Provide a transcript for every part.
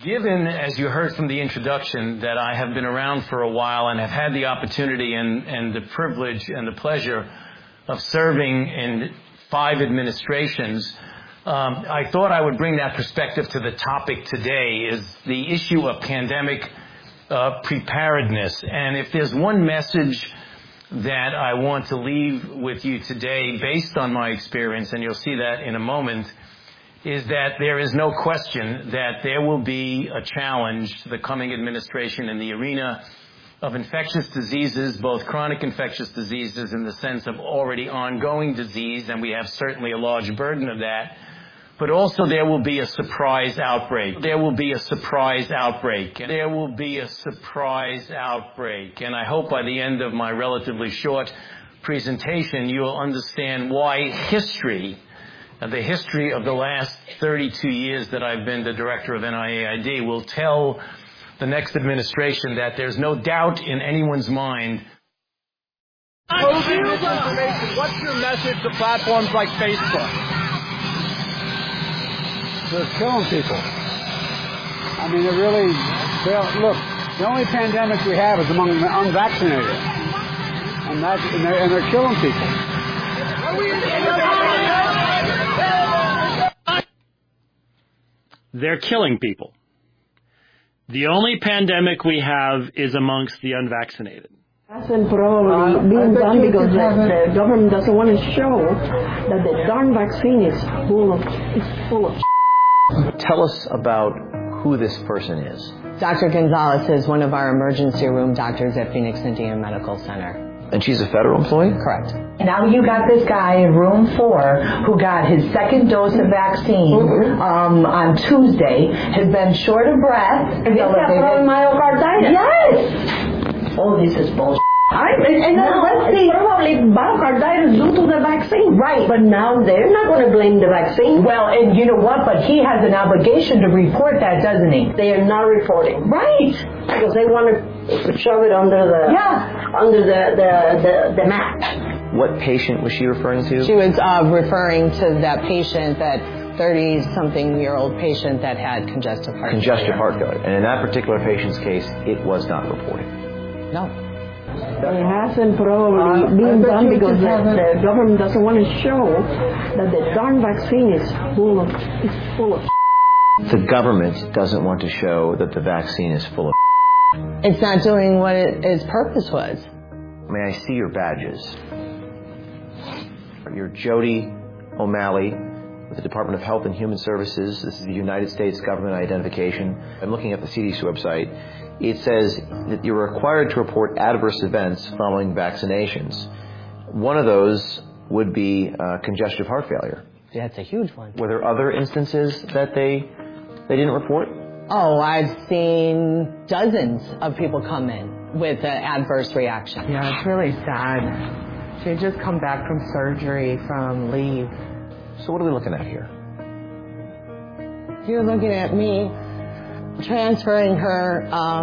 Given, as you heard from the introduction, that I have been around for a while and have had the opportunity and the privilege and the pleasure of serving in 5 administrations, I thought I would bring that perspective to the topic today, is the issue of pandemic preparedness. And if there's one message that I want to leave with you today based on my experience, and you'll see that in a moment, is that there is no question that there will be a challenge to the coming administration in the arena of infectious diseases, both chronic infectious diseases in the sense of already ongoing disease, and we have certainly a large burden of that, but also there will be a surprise outbreak. There will be a surprise outbreak. There will be a surprise outbreak. And I hope by the end of my relatively short presentation, you'll understand why history, the history of the last 32 years that I've been the director of NIAID, will tell the next administration that there's no doubt in anyone's mind. Posing misinformation, what's your message to platforms like Facebook? They're killing people. I mean, look, the only pandemic we have is among the unvaccinated. And they're killing people. They're killing people. The only pandemic we have is amongst the unvaccinated. That's probably being done because the government doesn't want to show that the darn vaccine is full of. Tell us about who this person is. Dr. Gonzalez is one of our emergency room doctors at Phoenix Indian Medical Center. And she's a federal employee? Correct. Now you got this guy in room 4 who got his second dose of vaccine on Tuesday, has been short of breath. And he's got myocarditis. Yes! Oh, this is bullshit. It's probably myocarditis due to the vaccine. Right. But now they're not going to blame the vaccine. Well, and you know what? But he has an obligation to report that, doesn't he? They are not reporting. Right. Because they want to shove it under the mat. What patient was she referring to? She was referring to that patient, that 30-something-year-old patient that had congestive heart failure. Congestive heart failure. And in that particular patient's case, it was not reported. No. It hasn't probably been done because the government doesn't want to show that the darn vaccine is full of. The government doesn't want to show that the vaccine is full of. It's not doing what its purpose was. May I see your badges? You're Jody O'Malley with the Department of Health and Human Services. This is the United States government identification. I'm looking at the CDC website. It says that you're required to report adverse events following vaccinations. One of those would be congestive heart failure. Yeah, it's a huge one. Were there other instances that they didn't report? Oh, I've seen dozens of people come in with an adverse reaction. Yeah, it's really sad. She had just come back from surgery, from leave. So what are we looking at here? You're looking at me transferring her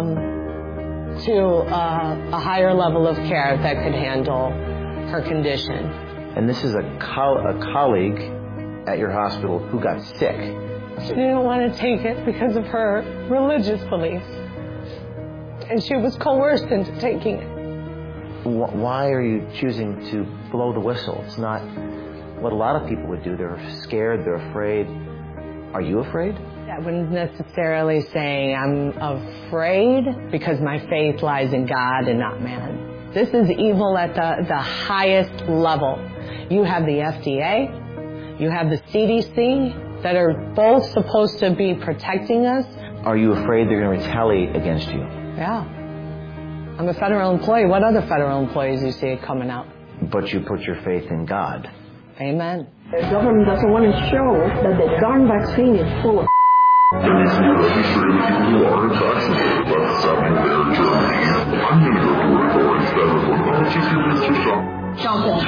to a higher level of care that could handle her condition. And this is a colleague at your hospital who got sick. She didn't want to take it because of her religious beliefs. And she was coerced into taking it. Why are you choosing to blow the whistle? It's not what a lot of people would do. They're scared, they're afraid. Are you afraid? I wouldn't necessarily say I'm afraid, because my faith lies in God and not man. This is evil at the highest level. You have the FDA, you have the CDC, that are both supposed to be protecting us. Are you afraid they're going to retaliate against you? Yeah. I'm a federal employee. What other federal employees do you see coming out? But you put your faith in God. Amen. The government doesn't want to show that the darn vaccine is full of. There needs to be a registry of people who aren't vaccinated. That's happening there in Germany. I'm going to go to it, or instead of going, oh, just give this to some. She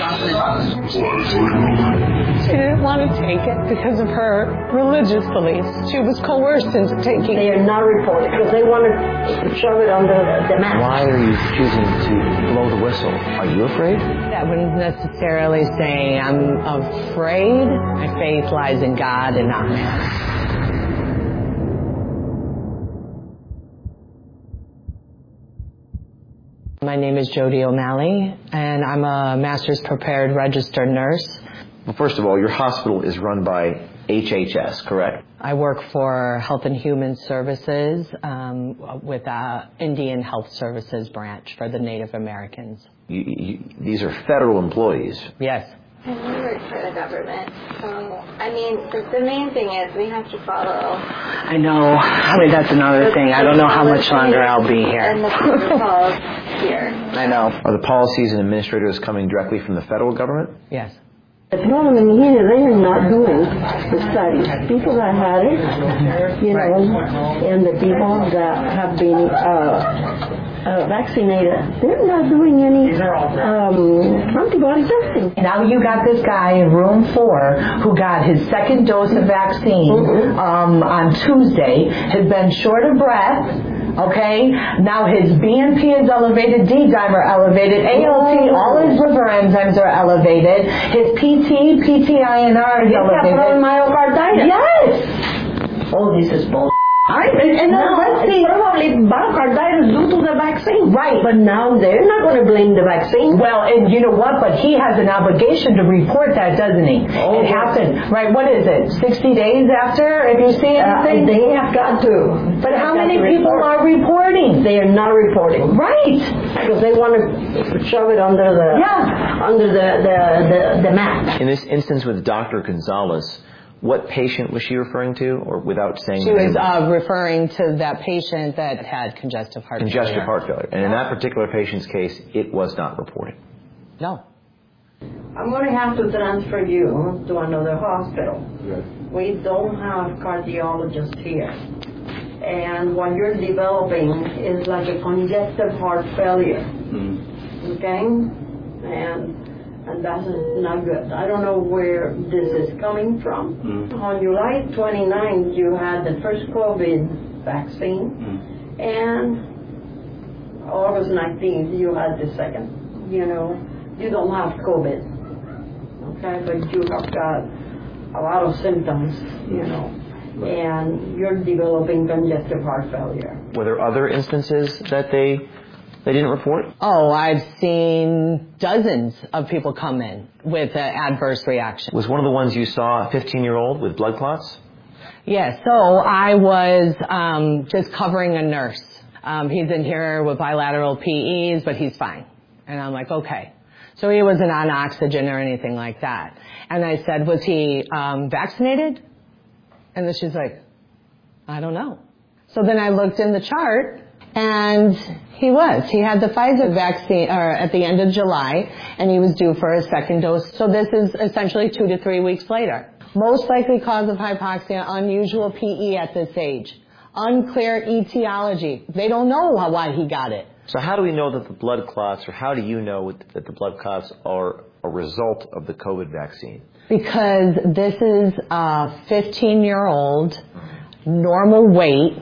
didn't want to take it because of her religious beliefs. She was coerced into taking it. They are not reporting because they want to shove it under the mat. Why are you choosing to blow the whistle? Are you afraid? I wouldn't necessarily say I'm afraid. My faith lies in God and not man. My name is Jody O'Malley, and I'm a master's prepared registered nurse. Well, first of all, your hospital is run by HHS, correct? I work for Health and Human Services with Indian Health Services branch for the Native Americans. These are federal employees. Yes. And we work for the government, so, I mean, the main thing is we have to follow. I know. I mean, that's another thing. I don't know how much longer I'll be here. And the protocols here. I know. Are the policies and administrators coming directly from the federal government? Yes. The problem in here, they are not doing the studies. People that had it, you know, and the people that have been vaccinated, they're not doing any antibody testing. Now you got this guy in room 4 who got his second dose of vaccine on Tuesday, has been short of breath. Okay, now his BNP is elevated, D-dimer elevated, ALT, all his liver enzymes are elevated, his PTINR is elevated. Myocarditis. Yes! Oh, this is bull. And let's see, probably myocarditis due to the vaccine. Right. But now they're not going to blame the vaccine. Well, and you know what? But he has an obligation to report that, doesn't he? Oh, it happened. Right, what is it? 60 days after? If you see anything? They have got to. But how many people are reporting? They are not reporting. Right. Because they want to shove it under the mat. In this instance with Dr. Gonzalez, what patient was she referring to, or without saying She was referring to that patient that had congestive heart failure. Congestive heart failure. And in that particular patient's case, it was not reported. No. I'm going to have to transfer you to another hospital. Yes. We don't have cardiologists here. And what you're developing is like a congestive heart failure. Okay? And that's not good. I don't know where this is coming from. On July 29th, you had the first COVID vaccine, and August 19th, you had the second. You know, you don't have COVID, okay, but you have got a lot of symptoms, you know, and you're developing congestive heart failure. Were there other instances that they didn't report? Oh, I've seen dozens of people come in with an adverse reaction. Was one of the ones you saw a 15-year-old with blood clots? Yes, so I was just covering a nurse. He's in here with bilateral PEs, but he's fine. And I'm like, okay. So he wasn't on oxygen or anything like that. And I said, was he vaccinated? And then she's like, I don't know. So then I looked in the chart, and he was. He had the Pfizer vaccine at the end of July, and he was due for a second dose. So this is essentially 2 to 3 weeks later. Most likely cause of hypoxia, unusual PE at this age. Unclear etiology. They don't know why he got it. So how do we know that the blood clots, or how do you know that the blood clots are a result of the COVID vaccine? Because this is a 15-year-old, normal weight,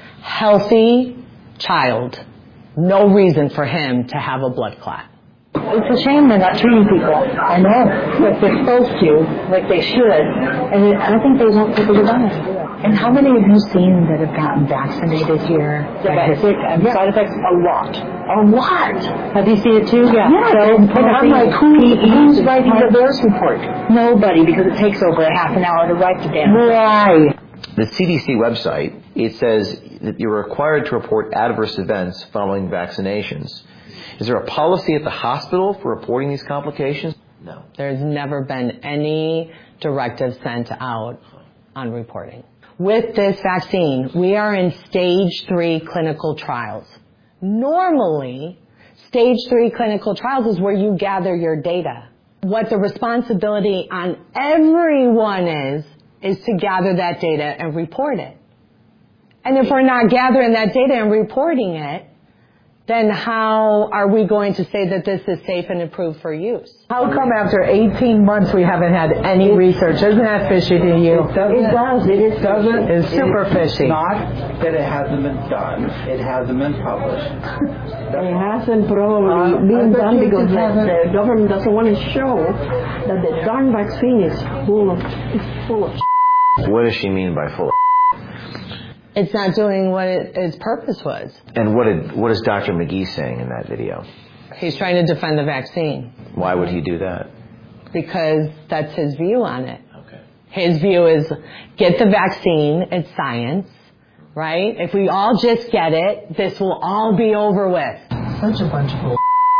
healthy child. No reason for him to have a blood clot. It's a shame they're not treating people. I know. Like they're supposed to, like they should. And I think they want people to die. And how many have you seen that have gotten vaccinated here? Side effects? A lot. A lot. Have you seen it too? Yeah. So, and I'm like, who's writing the VAERS report? Nobody, because it takes over a half an hour to write the damn. Right. The CDC website, it says that you're required to report adverse events following vaccinations. Is there a policy at the hospital for reporting these complications? No. There's never been any directive sent out on reporting. With this vaccine, we are in stage 3 clinical trials. Normally, stage 3 clinical trials is where you gather your data. What the responsibility on everyone is to gather that data and report it. And if we're not gathering that data and reporting it, then how are we going to say that this is safe and approved for use? How come after 18 months we haven't had any research? Isn't that fishy to you? It does. It is. Doesn't. It's super fishy. It's not that it hasn't been done. It hasn't been published. It hasn't probably been done because the government doesn't want to show that the darn vaccine is full of What does she mean by full of? It's not doing what its purpose was. And what is Dr. McGee saying in that video? He's trying to defend the vaccine. Why would he do that? Because that's his view on it. Okay. His view is get the vaccine, it's science, right? If we all just get it, this will all be over with. Such a bunch of bull.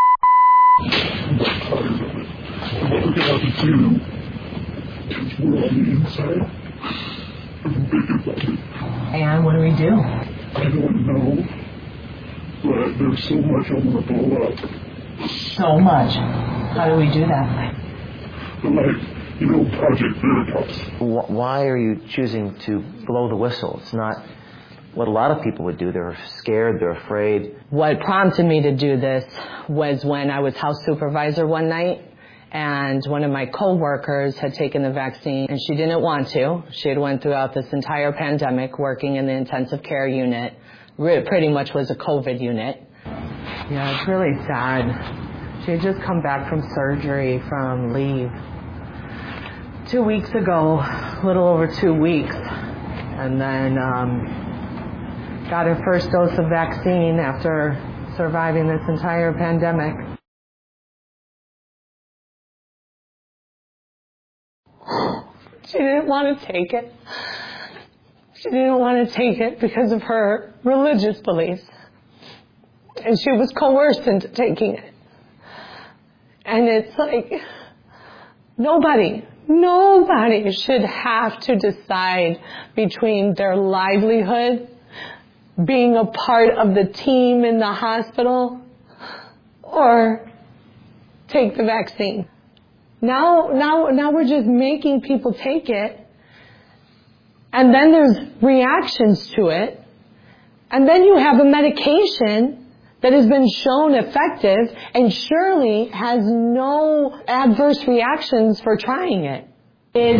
And what do we do? I don't know. But there's so much I want to blow up. So much. How do we do that? Like, Project Veritas. Why are you choosing to blow the whistle? It's not what a lot of people would do. They're scared, they're afraid. What prompted me to do this was when I was house supervisor one night, and one of my coworkers had taken the vaccine, and she didn't want to. She had went throughout this entire pandemic working in the intensive care unit. Pretty much was a COVID unit. Yeah, it's really sad. She had just come back from surgery, from leave 2 weeks ago, a little over 2 weeks, and then got her first dose of vaccine after surviving this entire pandemic. She didn't want to take it. She didn't want to take it because of her religious beliefs. And she was coerced into taking it. And it's like, nobody should have to decide between their livelihood, being a part of the team in the hospital, or take the vaccine. Now we're just making people take it, and then there's reactions to it, and then you have a medication that has been shown effective and surely has no adverse reactions for trying it. Did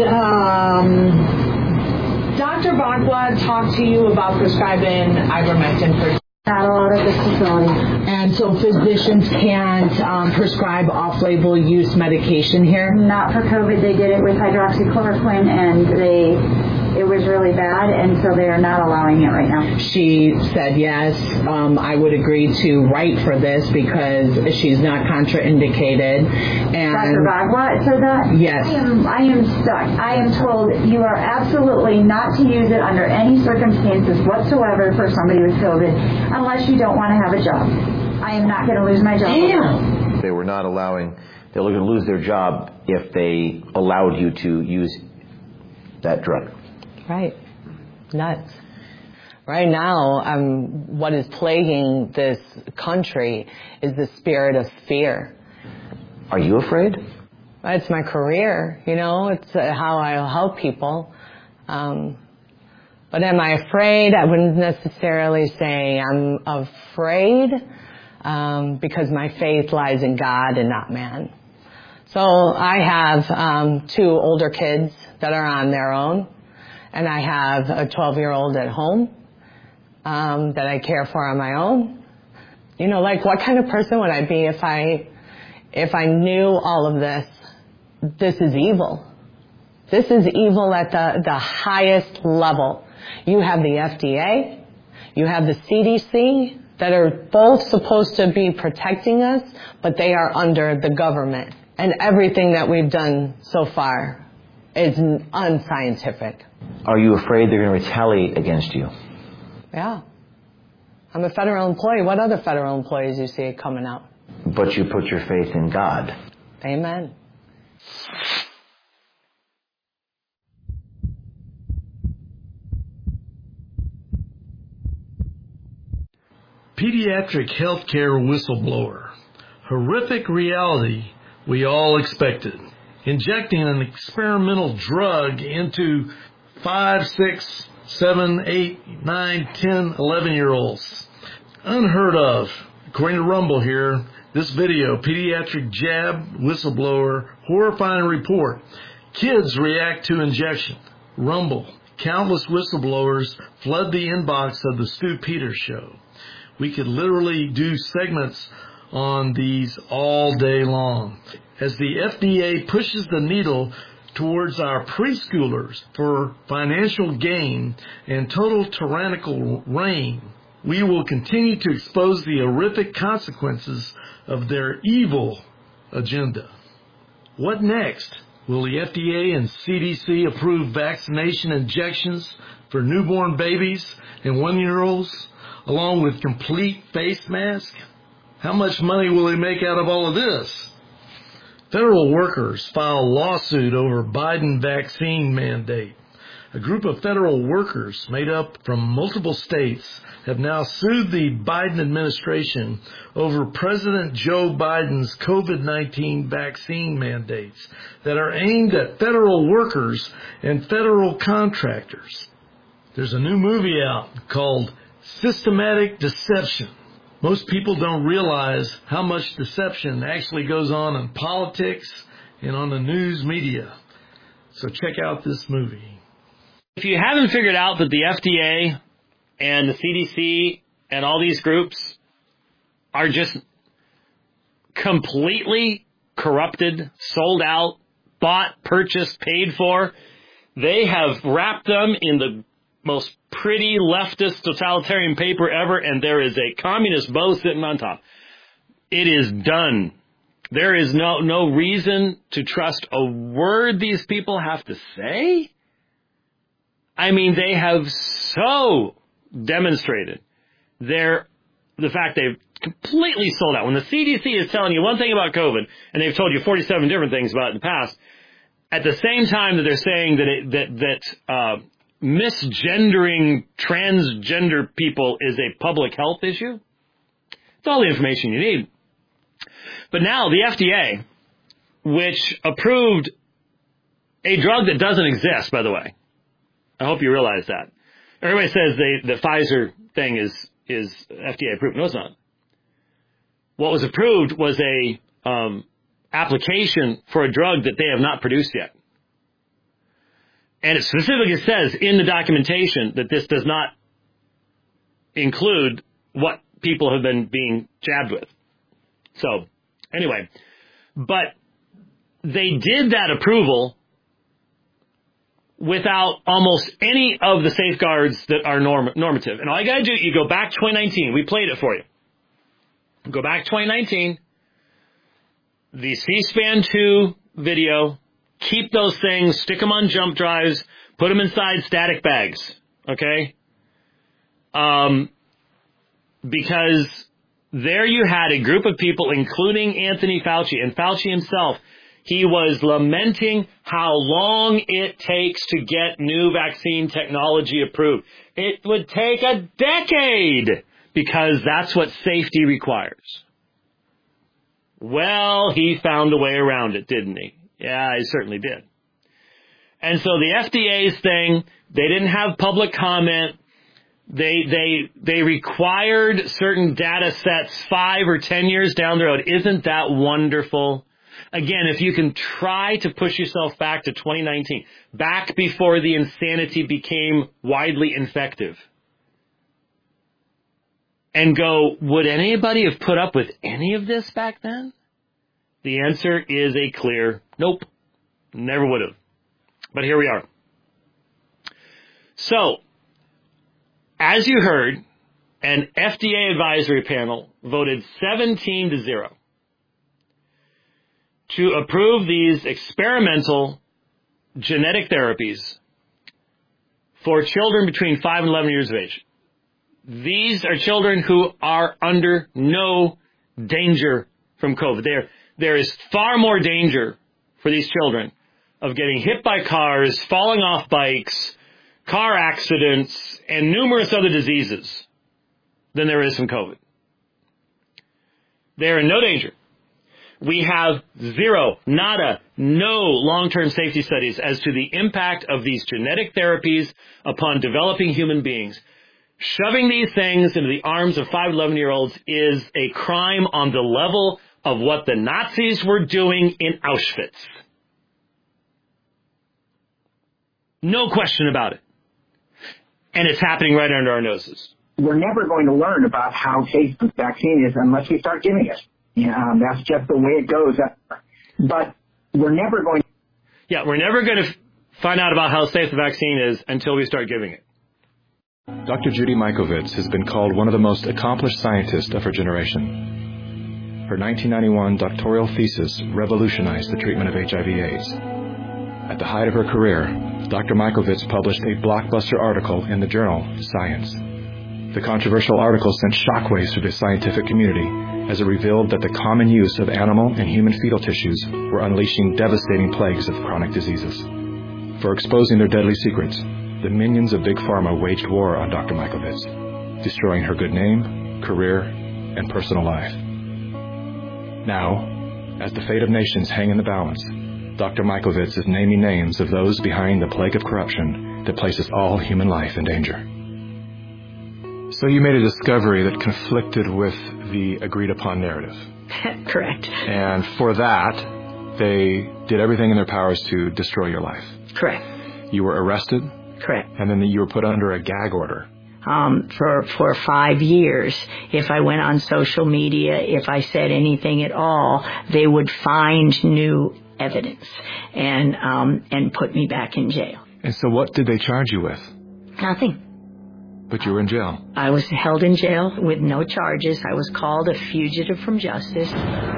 Dr. Bagua talk to you about prescribing ivermectin for? Not a lot at this facility. And so physicians can't prescribe off-label use medication here? Not for COVID. They did it with hydroxychloroquine, and it was really bad, and so they are not allowing it right now. She said, yes, I would agree to write for this because she's not contraindicated. And Dr. Bagua said that? Yes. I am stuck. I am told you are absolutely not to use it under any circumstances whatsoever for somebody with COVID unless you don't want to have a job. I am not going to lose my job. Damn. They were not allowing, they were going to lose their job if they allowed you to use that drug. Right. Nuts. Right now, what is plaguing this country is the spirit of fear. Are you afraid? It's my career, it's how I help people. But am I afraid? I wouldn't necessarily say I'm afraid because my faith lies in God and not man. So I have 2 older kids that are on their own. And I have a 12-year-old at home that I care for on my own. What kind of person would I be if I knew all of this? This is evil. This is evil at the highest level. You have the FDA, you have the CDC that are both supposed to be protecting us, but they are under the government. And everything that we've done so far is unscientific. Are you afraid they're going to retaliate against you? Yeah. I'm a federal employee. What other federal employees you see coming out? But you put your faith in God. Amen. Pediatric healthcare whistleblower. Horrific reality we all expected. Injecting an experimental drug into 5, 6, 7, 8, 9, 10, 11-year-olds. Unheard of. According to Rumble here, this video, pediatric jab whistleblower, horrifying report. Kids react to injection. Rumble. Countless whistleblowers flood the inbox of the Stu Peters Show. We could literally do segments on these all day long. As the FDA pushes the needle towards our preschoolers for financial gain and total tyrannical reign, we will continue to expose the horrific consequences of their evil agenda. What next? Will the FDA and CDC approve vaccination injections for newborn babies and 1-year-olds, along with complete face masks? How much money will they make out of all of this? Federal workers file a lawsuit over Biden vaccine mandate. A group of federal workers made up from multiple states have now sued the Biden administration over President Joe Biden's COVID-19 vaccine mandates that are aimed at federal workers and federal contractors. There's a new movie out called Systematic Deception. Most people don't realize how much deception actually goes on in politics and on the news media. So check out this movie. If you haven't figured out that the FDA and the CDC and all these groups are just completely corrupted, sold out, bought, purchased, paid for, they have wrapped them in the most pretty leftist totalitarian paper ever, and there is a communist bow sitting on top. It is done. There is no reason to trust a word these people have to say. I mean, they have so demonstrated the fact they've completely sold out. When the CDC is telling you one thing about COVID, and they've told you 47 different things about it in the past, at the same time that they're saying that misgendering transgender people is a public health issue, it's all the information you need. But now the FDA, which approved a drug that doesn't exist, by the way, I hope you realize that. Everybody says the Pfizer thing is FDA approved. No, it's not. What was approved was a application for a drug that they have not produced yet. And it specifically says in the documentation that this does not include what people have been being jabbed with. So, anyway, but they did that approval without almost any of the safeguards that are normative. And all you got to do, you go back 2019. We played it for you. Go back 2019, the C-SPAN 2 video. Keep those things, stick them on jump drives, put them inside static bags, okay? Because there you had a group of people, including Anthony Fauci, and Fauci himself, he was lamenting how long it takes to get new vaccine technology approved. It would take a decade because that's what safety requires. Well, he found a way around it, didn't he? Yeah, he certainly did. And so the FDA's thing, they didn't have public comment. They required certain data sets 5 or 10 years down the road. Isn't that wonderful? Again, if you can try to push yourself back to 2019, back before the insanity became widely infective, and go, would anybody have put up with any of this back then? The answer is a clear nope. Never would have. But here we are. So, as you heard, an FDA advisory panel voted 17-0 to approve these experimental genetic therapies for children between 5 and 11 years of age. These are children who are under no danger from COVID. There is far more danger for these children of getting hit by cars, falling off bikes, car accidents, and numerous other diseases than there is from COVID. They are in no danger. We have zero, nada, no long-term safety studies as to the impact of these genetic therapies upon developing human beings. Shoving these things into the arms of 5, 11-year-olds is a crime on the level of what the Nazis were doing in Auschwitz. No question about it. And it's happening right under our noses. We're never going to learn about how safe the vaccine is unless we start giving it. That's just the way it goes. But we're never going. Yeah, we're never going to find out about how safe the vaccine is until we start giving it. Dr. Judy Mikovits has been called one of the most accomplished scientists of her generation. Her 1991 doctoral thesis revolutionized the treatment of HIV/AIDS. At the height of her career, Dr. Mikovits published a blockbuster article in the journal Science. The controversial article sent shockwaves through the scientific community as it revealed that the common use of animal and human fetal tissues were unleashing devastating plagues of chronic diseases. For exposing their deadly secrets, the minions of Big Pharma waged war on Dr. Mikovits, destroying her good name, career, and personal life. Now, as the fate of nations hang in the balance, Dr. Mikovits is naming names of those behind the plague of corruption that places all human life in danger. So you made a discovery that conflicted with the agreed-upon narrative. Correct. And for that, they did everything in their powers to destroy your life. Correct. You were arrested. Correct. And then you were put under a gag order. For 5 years, if I went on social media, if I said anything at all, they would find new evidence and put me back in jail. And so what did they charge you with? Nothing. But you were in jail. I was held in jail with no charges. I was called a fugitive from justice.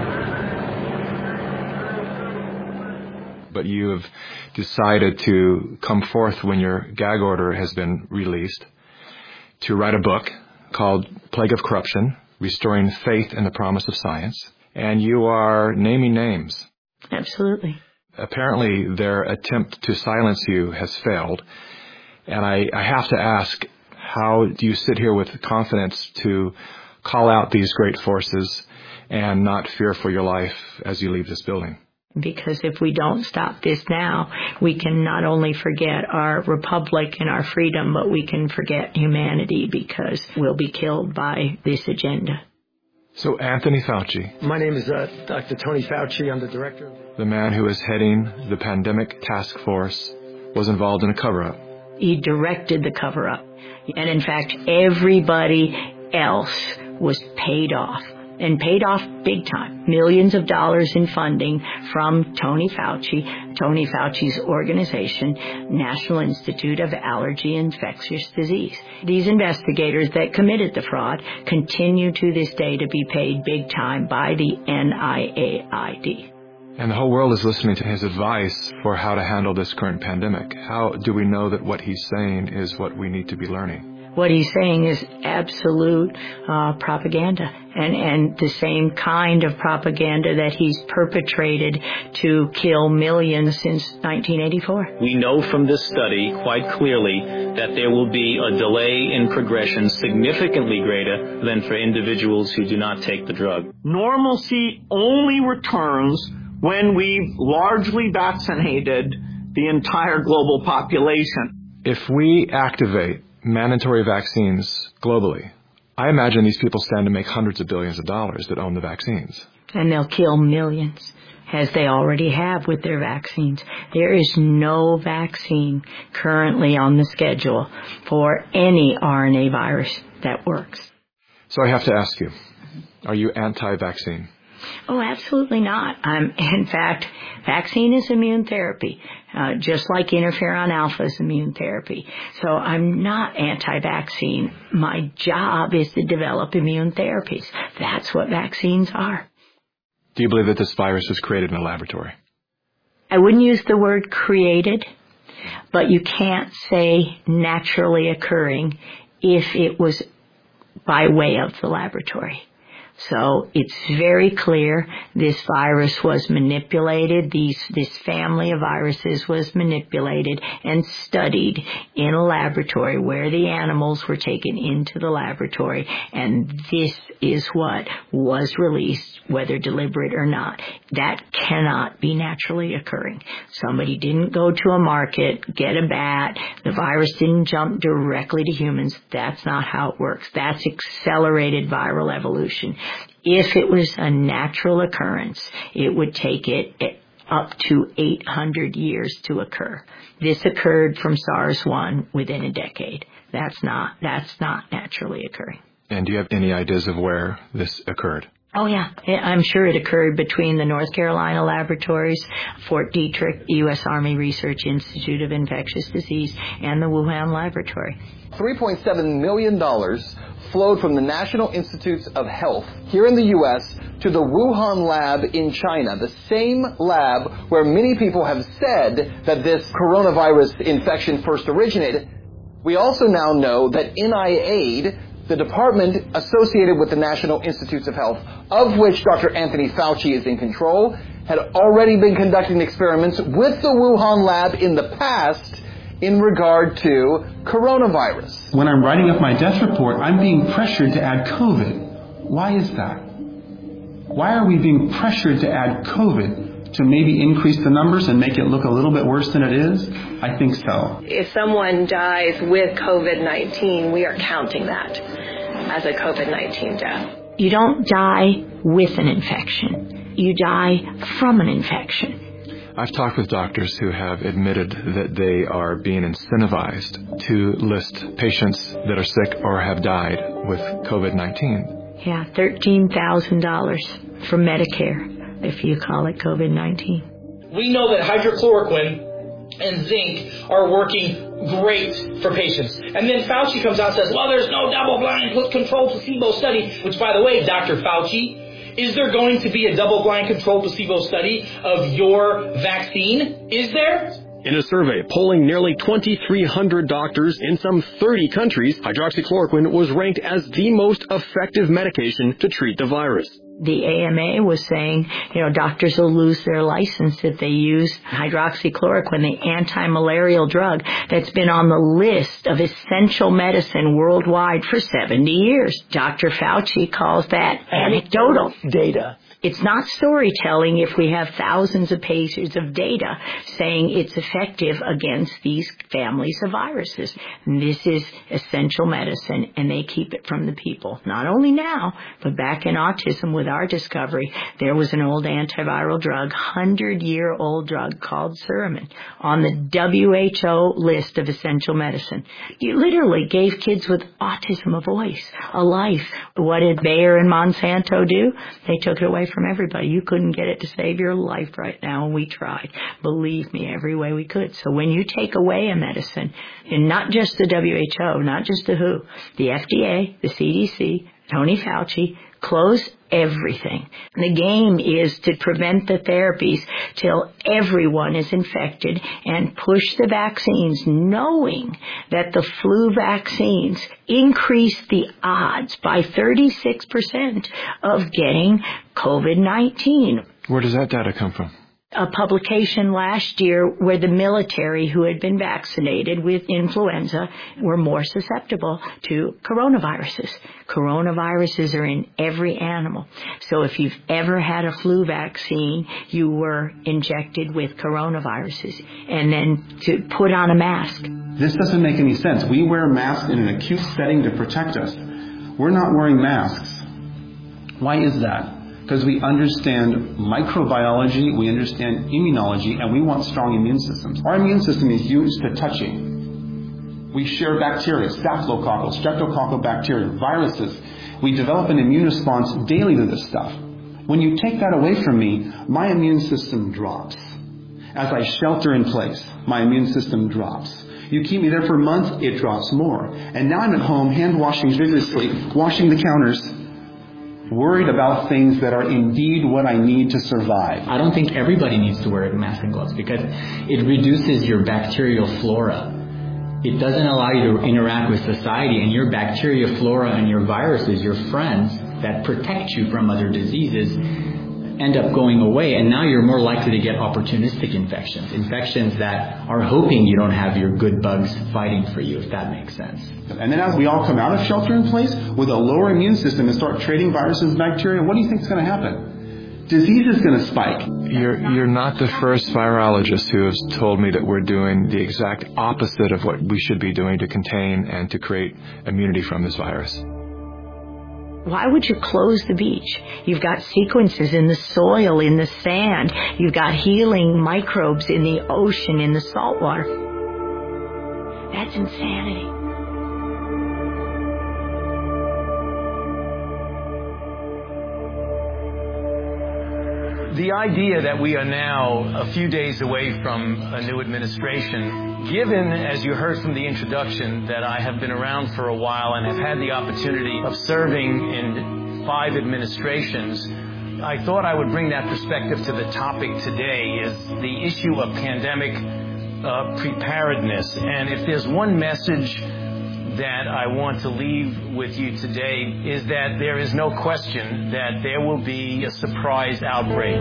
But you have decided to come forth when your gag order has been released to write a book called Plague of Corruption, Restoring Faith in the Promise of Science. And you are naming names. Absolutely. Apparently, their attempt to silence you has failed. And I have to ask, how do you sit here with confidence to call out these great forces and not fear for your life as you leave this building? Because if we don't stop this now, we can not only forget our republic and our freedom, but we can forget humanity because we'll be killed by this agenda. So Anthony Fauci. My name is Dr. Tony Fauci. I'm the director. The man who is heading the pandemic task force was involved in a cover-up. He directed the cover-up. And in fact, everybody else was paid off. And paid off big time. Millions of dollars in funding from Tony Fauci's organization, National Institute of Allergy and Infectious Disease. These investigators that committed the fraud continue to this day to be paid big time by the NIAID. And the whole world is listening to his advice for how to handle this current pandemic. How do we know that what he's saying is what we need to be learning? What he's saying is absolute propaganda, and the same kind of propaganda that he's perpetrated to kill millions since 1984. We know from this study quite clearly that there will be a delay in progression significantly greater than for individuals who do not take the drug. Normalcy only returns when we've largely vaccinated the entire global population. If we activate mandatory vaccines globally, I imagine these people stand to make hundreds of billions of dollars that own the vaccines. And they'll kill millions, as they already have with their vaccines. There is no vaccine currently on the schedule for any RNA virus that works. So I have to ask you, are you anti-vaccine? Oh, absolutely not. In fact, vaccine is immune therapy, just like interferon alpha is immune therapy. So I'm not anti-vaccine. My job is to develop immune therapies. That's what vaccines are. Do you believe that this virus was created in a laboratory? I wouldn't use the word created, but you can't say naturally occurring if it was by way of the laboratory. So it's very clear this virus was manipulated, this family of viruses was manipulated and studied in a laboratory where the animals were taken into the laboratory, and this is what was released, whether deliberate or not. That cannot be naturally occurring. Somebody didn't go to a market, get a bat, the virus didn't jump directly to humans. That's not how it works. That's accelerated viral evolution. If it was a natural occurrence, it would take it up to 800 years to occur. This occurred from SARS-1 within a decade. That's not naturally occurring. And do you have any ideas of where this occurred? Oh, yeah. I'm sure it occurred between the North Carolina laboratories, Fort Detrick, U.S. Army Research Institute of Infectious Disease, and the Wuhan laboratory. $3.7 million flowed from the National Institutes of Health here in the U.S. to the Wuhan lab in China, the same lab where many people have said that this coronavirus infection first originated. We also now know that NIAID, the department associated with the National Institutes of Health, of which Dr. Anthony Fauci is in control, had already been conducting experiments with the Wuhan lab in the past in regard to coronavirus. When I'm writing up my death report, I'm being pressured to add COVID. Why is that? Why are we being pressured to add COVID? To maybe increase the numbers and make it look a little bit worse than it is? I think so. If someone dies with COVID-19, we are counting that as a COVID-19 death. You don't die with an infection. You die from an infection. I've talked with doctors who have admitted that they are being incentivized to list patients that are sick or have died with COVID-19. Yeah, $13,000 for Medicare, if you call it COVID-19. We know that hydrochloroquine and zinc are working great for patients. And then Fauci comes out and says, well, there's no double-blind controlled placebo study, which, by the way, Dr. Fauci, is there going to be a double-blind controlled placebo study of your vaccine? Is there? In a survey polling nearly 2,300 doctors in some 30 countries, hydroxychloroquine was ranked as the most effective medication to treat the virus. The AMA was saying, doctors will lose their license if they use hydroxychloroquine, the anti-malarial drug that's been on the list of essential medicine worldwide for 70 years. Dr. Fauci calls that anecdotal data. It's not storytelling if we have thousands of pages of data saying it's effective against these families of viruses. And this is essential medicine, and they keep it from the people. Not only now, but back in autism with our discovery, there was an old antiviral drug, 100-year-old drug called Suramin, on the WHO list of essential medicine. You literally gave kids with autism a voice, a life. What did Bayer and Monsanto do? They took it away from everybody. You couldn't get it to save your life right now, and we tried. Believe me, every way we could. So when you take away a medicine, and not just the WHO, not just the WHO, the FDA, the CDC, Tony Fauci, close everything. The game is to prevent the therapies till everyone is infected and push the vaccines, knowing that the flu vaccines increase the odds by 36% of getting COVID-19. Where does that data come from? A publication last year where the military who had been vaccinated with influenza were more susceptible to coronaviruses. Coronaviruses are in every animal. So if you've ever had a flu vaccine, you were injected with coronaviruses. And then to put on a mask. This doesn't make any sense. We wear masks in an acute setting to protect us. We're not wearing masks. Why is that? Because we understand microbiology, we understand immunology, and we want strong immune systems. Our immune system is used to touching. We share bacteria, staphylococcal, streptococcal bacteria, viruses. We develop an immune response daily to this stuff. When you take that away from me, my immune system drops. As I shelter in place, my immune system drops. You keep me there for a month, it drops more. And now I'm at home, hand washing vigorously, washing the counters, worried about things that are indeed what I need to survive. I don't think everybody needs to wear a mask and gloves because it reduces your bacterial flora. It doesn't allow you to interact with society, and your bacterial flora and your viruses, your friends that protect you from other diseases, end up going away, and now you're more likely to get opportunistic infections that are hoping you don't have your good bugs fighting for you, if that makes sense. And then as we all come out of shelter in place with a lower immune system and start trading viruses and bacteria, what do you think is going to happen? Disease is going to spike. You're not the first virologist who has told me that we're doing the exact opposite of what we should be doing to contain and to create immunity from this virus. Why would you close the beach? You've got sequences in the soil, in the sand. You've got healing microbes in the ocean, in the salt water. That's insanity. The idea that we are now a few days away from a new administration, given, as you heard from the introduction, that I have been around for a while and have had the opportunity of serving in 5 administrations, I thought I would bring that perspective to the topic today, is the issue of pandemic preparedness. And if there's one message that I want to leave with you today, is that there is no question that there will be a surprise outbreak.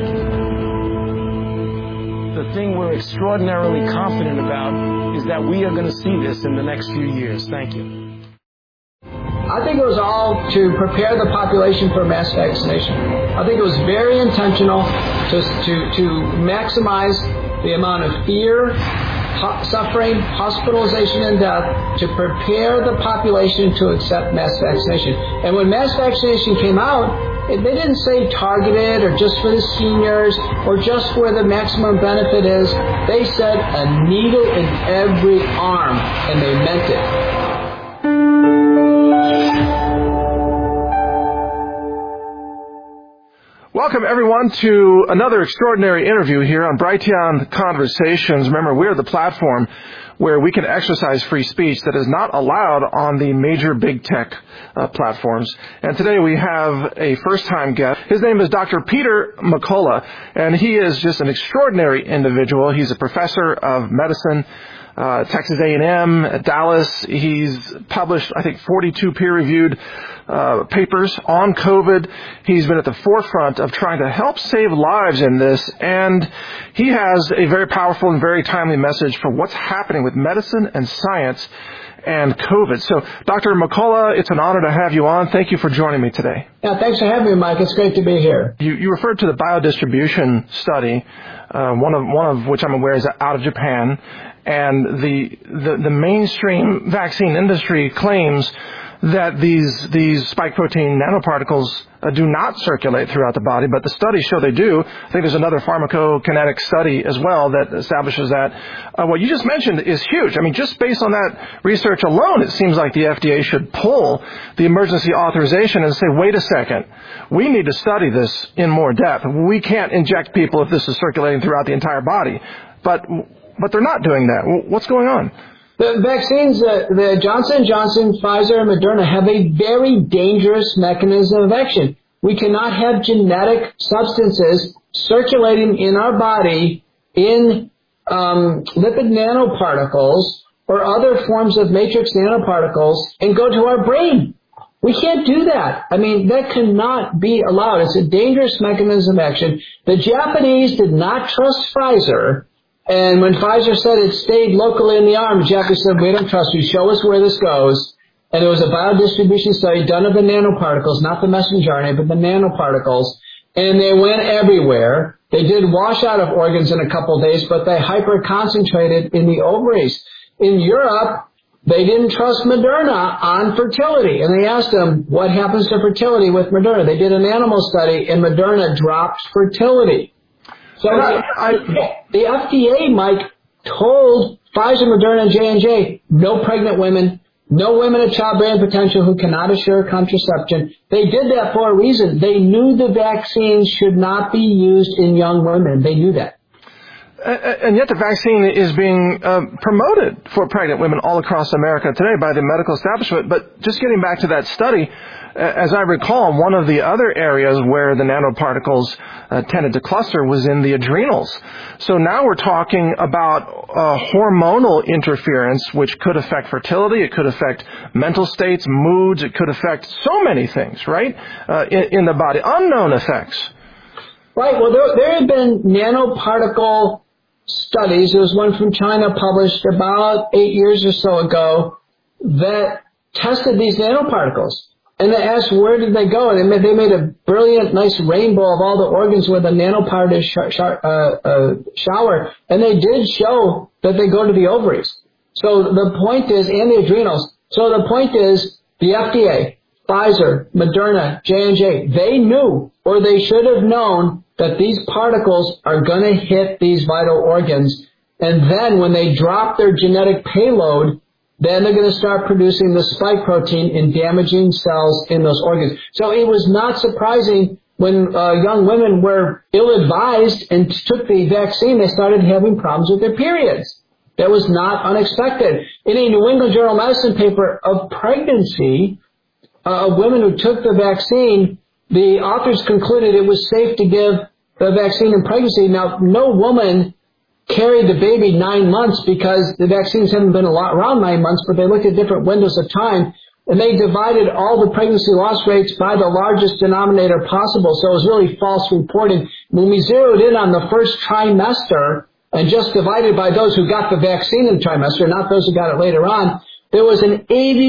The thing we're extraordinarily confident about is that we are going to see this in the next few years. Thank you. I think it was all to prepare the population for mass vaccination. I think it was very intentional to maximize the amount of fear, suffering, hospitalization, and death to prepare the population to accept mass vaccination. And when mass vaccination came out, they didn't say targeted or just for the seniors or just where the maximum benefit is. They said a needle in every arm, and they meant it. Welcome, everyone, to another extraordinary interview here on Brighteon Conversations. Remember, we're the platform where we can exercise free speech that is not allowed on the major big tech platforms. And today we have a first-time guest. His name is Dr. Peter McCullough, and he is just an extraordinary individual. He's a professor of medicine, Texas A&M at Dallas. He's published, I think, 42 peer-reviewed papers on COVID. He's been at the forefront of trying to help save lives in this, and he has a very powerful and very timely message for what's happening with medicine and science and COVID. So, Dr. McCullough, it's an honor to have you on. Thank you for joining me today. Yeah, thanks for having me, Mike. It's great to be here. You referred to the biodistribution study, one of which I'm aware is out of Japan, and the mainstream vaccine industry claims that these spike protein nanoparticles do not circulate throughout the body, but the studies show they do. I think there's another pharmacokinetic study as well that establishes that. What you just mentioned is huge. I mean, just based on that research alone, it seems like the FDA should pull the emergency authorization and say, wait a second, we need to study this in more depth. We can't inject people if this is circulating throughout the entire body. But they're not doing that. What's going on? The vaccines, the Johnson & Johnson, Pfizer, and Moderna have a very dangerous mechanism of action. We cannot have genetic substances circulating in our body in lipid nanoparticles or other forms of matrix nanoparticles and go to our brain. We can't do that. I mean, that cannot be allowed. It's a dangerous mechanism of action. The Japanese did not trust Pfizer. And when Pfizer said it stayed locally in the arm, Jackie said, we don't trust you. Show us where this goes. And it was a biodistribution study done of the nanoparticles, not the messenger RNA, but the nanoparticles. And they went everywhere. They did wash out of organs in a couple of days, but they hyper-concentrated in the ovaries. In Europe, they didn't trust Moderna on fertility. And they asked them, what happens to fertility with Moderna? They did an animal study, and Moderna dropped fertility. So the FDA, Mike, told Pfizer, Moderna, and J&J, no pregnant women, no women of childbearing potential who cannot assure contraception. They did that for a reason. They knew the vaccine should not be used in young women. They knew that. And yet the vaccine is being promoted for pregnant women all across America today by the medical establishment. But just getting back to that study, as I recall, one of the other areas where the nanoparticles tended to cluster was in the adrenals. So now we're talking about hormonal interference, which could affect fertility. It could affect mental states, moods. It could affect so many things, right, in the body. Unknown effects. Right. Well, there have been nanoparticle studies. There was one from China published about 8 years or so ago that tested these nanoparticles. And they asked, where did they go? And they made a brilliant, nice rainbow of all the organs where the nanoparticles shower. And they did show that they go to the ovaries. So the point is, and the adrenals. So the point is, the FDA, Pfizer, Moderna, J&J, they knew, or they should have known, that these particles are going to hit these vital organs. And then when they drop their genetic payload, then they're going to start producing the spike protein and damaging cells in those organs. So it was not surprising when young women were ill-advised and took the vaccine, they started having problems with their periods. That was not unexpected. In a New England Journal of Medicine paper of pregnancy, of women who took the vaccine, the authors concluded it was safe to give the vaccine in pregnancy. Now, no woman carried the baby 9 months because the vaccines haven't been around 9 months, but they looked at different windows of time, and they divided all the pregnancy loss rates by the largest denominator possible, so it was really false reporting. When we zeroed in on the first trimester and just divided by those who got the vaccine in the trimester, not those who got it later on, there was an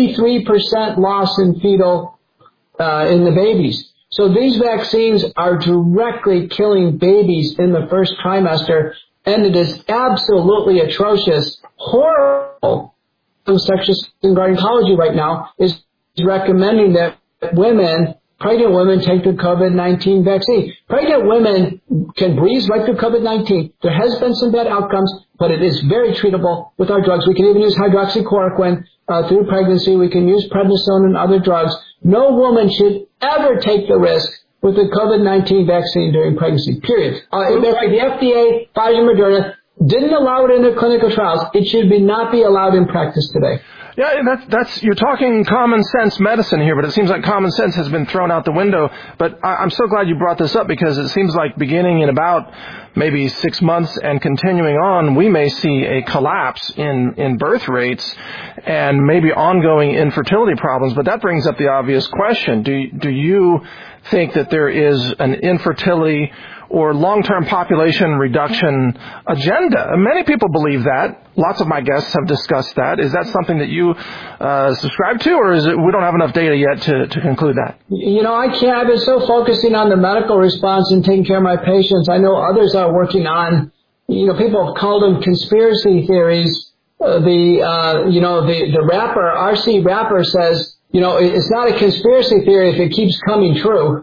83% loss in fetal, in the babies. So these vaccines are directly killing babies in the first trimester, and it is absolutely atrocious, horrible. Infectious Gynecology right now is recommending that pregnant women take the COVID-19 vaccine. Pregnant women can breeze right through COVID-19. There has been some bad outcomes, but it is very treatable with our drugs. We can even use hydroxychloroquine through pregnancy. We can use prednisone and other drugs. No woman should ever take the risk with the COVID-19 vaccine during pregnancy, period. The FDA, Pfizer, Moderna, didn't allow it in their clinical trials. It should not be allowed in practice today. Yeah, that's you're talking common sense medicine here, but it seems like common sense has been thrown out the window. But I'm so glad you brought this up, because it seems like beginning in about maybe 6 months and continuing on, we may see a collapse in birth rates and maybe ongoing infertility problems. But that brings up the obvious question. Do you think that there is an infertility or long-term population reduction agenda? Many people believe that. Lots of my guests have discussed that. Is that something that you subscribe to, or is it we don't have enough data yet to conclude that? I can't. I've been so focusing on the medical response and taking care of my patients. I know others are working on, people have called them conspiracy theories. The rapper, R.C. Rapper says, it's not a conspiracy theory if it keeps coming true.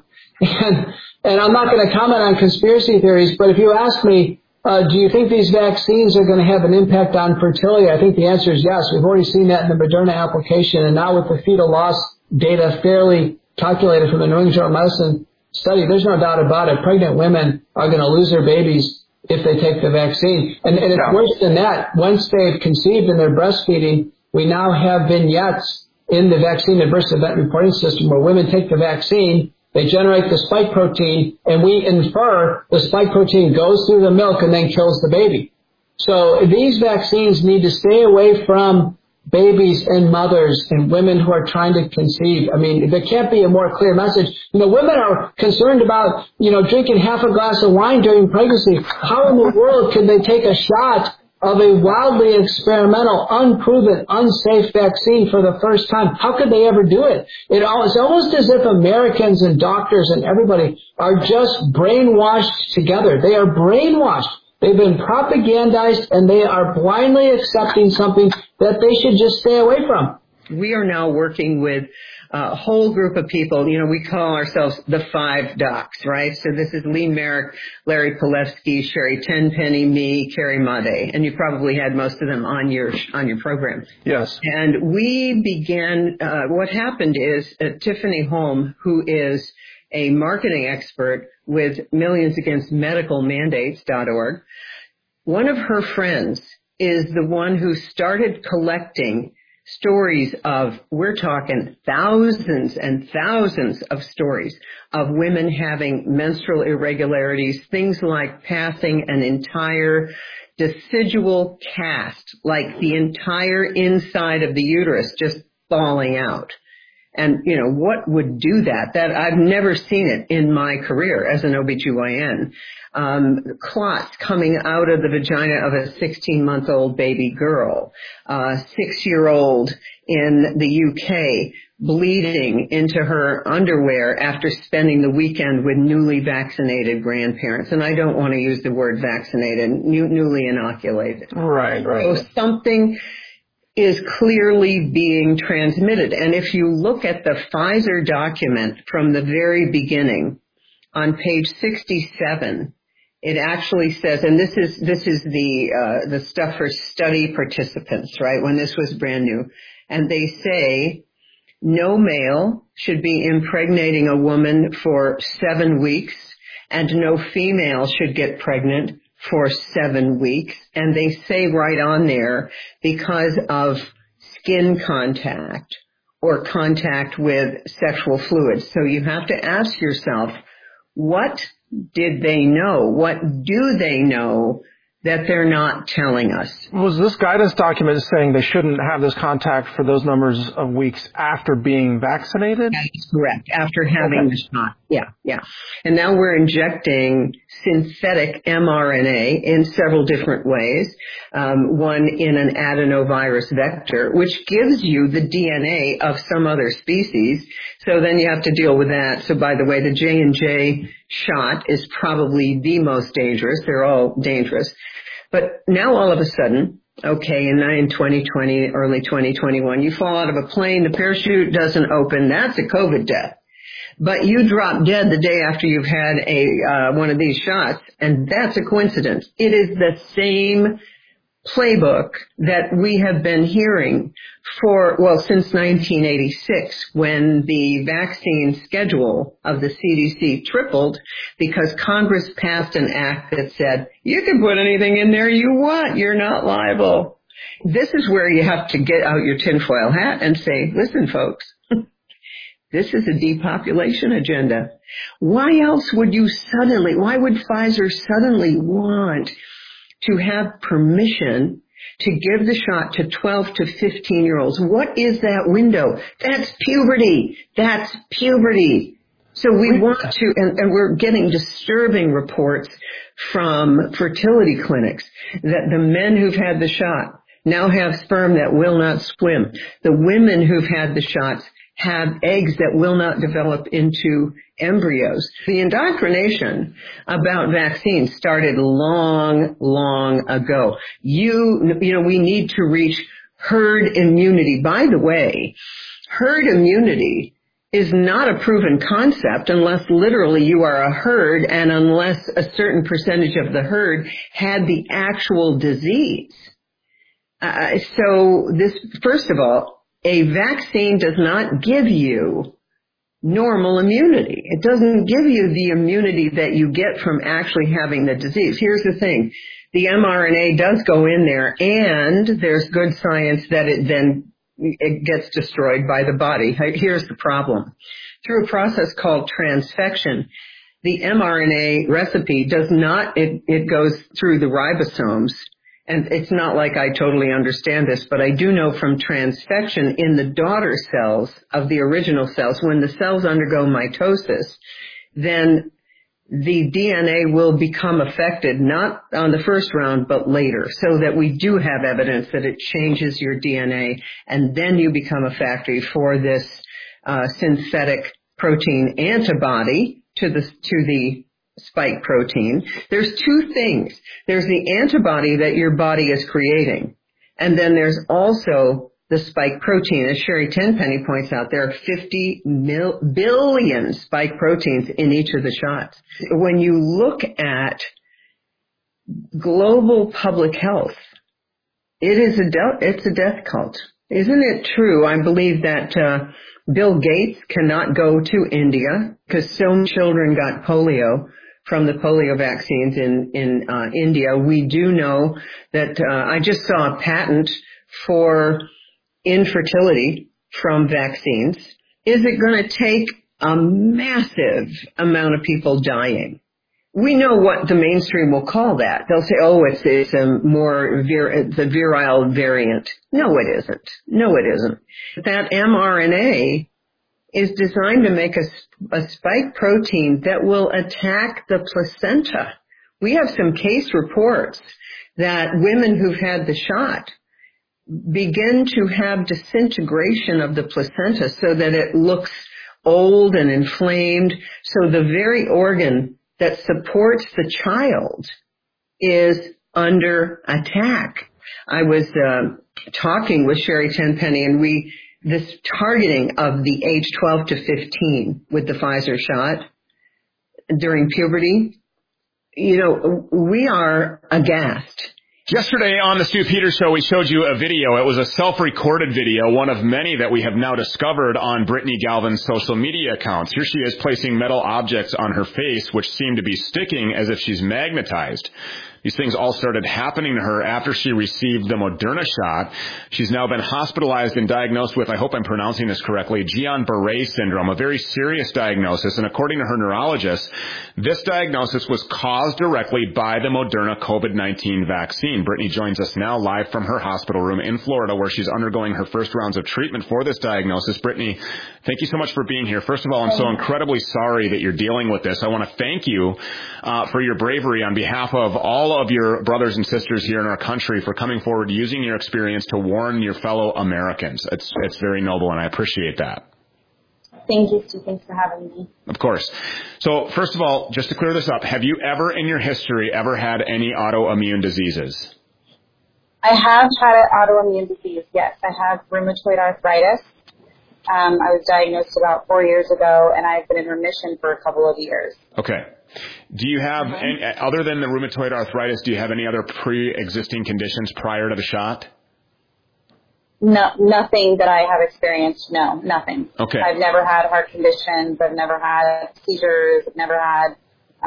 And I'm not going to comment on conspiracy theories, but if you ask me, do you think these vaccines are going to have an impact on fertility? I think the answer is yes. We've already seen that in the Moderna application, and now with the fetal loss data fairly calculated from the New England Journal of Medicine study, there's no doubt about it. Pregnant women are going to lose their babies if they take the vaccine. And it's worse than that. Once they've conceived and they're breastfeeding, we now have vignettes in the vaccine adverse event reporting system where women take the vaccine, they generate the spike protein, and we infer the spike protein goes through the milk and then kills the baby. So these vaccines need to stay away from babies and mothers and women who are trying to conceive. I mean, there can't be a more clear message. Women are concerned about, drinking half a glass of wine during pregnancy. How in the world could they take a shot of a wildly experimental, unproven, unsafe vaccine for the first time? How could they ever do it? It's almost as if Americans and doctors and everybody are just brainwashed together. They are brainwashed. They've been propagandized, and they are blindly accepting something that they should just stay away from. We are now working with a whole group of people. We call ourselves the 5 docs, right? So this is Lee Merrick, Larry Pilevsky, Sherry Tenpenny, me, Carrie Made, and you probably had most of them on your program. Yes. And we began, what happened is Tiffany Holm, who is a marketing expert with Millions Against Medical Mandates.org, one of her friends is the one who started collecting stories of, we're talking thousands and thousands of stories of women having menstrual irregularities, things like passing an entire decidual cast, like the entire inside of the uterus just falling out. And, what would do that? That I've never seen it in my career as an OBGYN. Clots coming out of the vagina of a 16-month-old baby girl, 6-year-old in the UK bleeding into her underwear after spending the weekend with newly vaccinated grandparents. And I don't want to use the word vaccinated, newly inoculated. Right. So something is clearly being transmitted. And if you look at the Pfizer document from the very beginning, on page 67, it actually says, and this is the stuff for study participants, right, when this was brand new, and they say no male should be impregnating a woman for 7 weeks, and no female should get pregnant for 7 weeks. And they say right on there, because of skin contact or contact with sexual fluids. So you have to ask yourself, what did they know? What do they know that they're not telling us? Was this guidance document saying they shouldn't have this contact for those numbers of weeks after being vaccinated? That's correct. After having the shot. Yeah. And now we're injecting synthetic mRNA in several different ways. One in an adenovirus vector, which gives you the DNA of some other species. So then you have to deal with that. So by the way, the J&J shot is probably the most dangerous. They're all dangerous. But now all of a sudden, okay, in 2020, early 2021, you fall out of a plane, the parachute doesn't open, that's a COVID death. But you drop dead the day after you've had one of these shots, and that's a coincidence. It is the same playbook that we have been hearing since 1986, when the vaccine schedule of the CDC tripled because Congress passed an act that said, you can put anything in there you want, you're not liable. This is where you have to get out your tinfoil hat and say, listen, folks, this is a depopulation agenda. Why would Pfizer suddenly want to have permission to give the shot to 12 to 15-year-olds? What is that window? That's puberty. So we want to, and we're getting disturbing reports from fertility clinics that the men who've had the shot now have sperm that will not swim. The women who've had the shots have eggs that will not develop into embryos. The indoctrination about vaccines started long ago. We need to reach herd immunity. By the way, herd immunity is not a proven concept unless literally you are a herd and unless a certain percentage of the herd had the actual disease. First of all, a vaccine does not give you normal immunity. It doesn't give you the immunity that you get from actually having the disease. Here's the thing. The mRNA does go in there, and there's good science that it gets destroyed by the body. Here's the problem. Through a process called transfection, the mRNA recipe it goes through the ribosomes. And it's not like I totally understand this, but I do know from transfection in the daughter cells of the original cells, when the cells undergo mitosis, then the DNA will become affected, not on the first round, but later, so that we do have evidence that it changes your DNA, and then you become a factory for this synthetic protein antibody to the spike protein. There's two things. There's the antibody that your body is creating, and then there's also the spike protein. As Sherry Tenpenny points out, there are 50 billion spike proteins in each of the shots. When you look at global public health, it's a death cult. Isn't it true? I believe that Bill Gates cannot go to India because some children got polio from the polio vaccines in India. We do know that I just saw a patent for infertility from vaccines. Is it going to take a massive amount of people dying? We know what the mainstream will call that. They'll say, it's a virile variant. No, it isn't. That mRNA is designed to make a spike protein that will attack the placenta. We have some case reports that women who've had the shot begin to have disintegration of the placenta so that it looks old and inflamed. So the very organ that supports the child is under attack. I was talking with Sherry Tenpenny, and this targeting of the age 12 to 15 with the Pfizer shot during puberty, we are aghast. Yesterday on the Stu Peters Show, we showed you a video. It was a self-recorded video, one of many that we have now discovered on Brittany Galvin's social media accounts. Here she is placing metal objects on her face, which seem to be sticking as if she's magnetized. These things all started happening to her after she received the Moderna shot. She's now been hospitalized and diagnosed with, I hope I'm pronouncing this correctly, Guillain-Barré syndrome, a very serious diagnosis. And according to her neurologist, this diagnosis was caused directly by the Moderna COVID-19 vaccine. Brittany joins us now live from her hospital room in Florida, where she's undergoing her first rounds of treatment for this diagnosis. Brittany, thank you so much for being here. First of all, I'm so incredibly sorry that you're dealing with this. I want to thank you for your bravery on behalf of all of your brothers and sisters here in our country for coming forward, using your experience to warn your fellow Americans. It's very noble, and I appreciate that. Thank you, Stu. Thanks for having me. Of course. So, first of all, just to clear this up, have you ever in your history ever had any autoimmune diseases? I have had an autoimmune disease, yes. I have rheumatoid arthritis. I was diagnosed about 4 years ago, and I've been in remission for a couple of years. Okay. Do you have, any, other than the rheumatoid arthritis, do you have any other pre-existing conditions prior to the shot? No, nothing that I have experienced. No, nothing. Okay. I've never had heart conditions. I've never had seizures. I've never had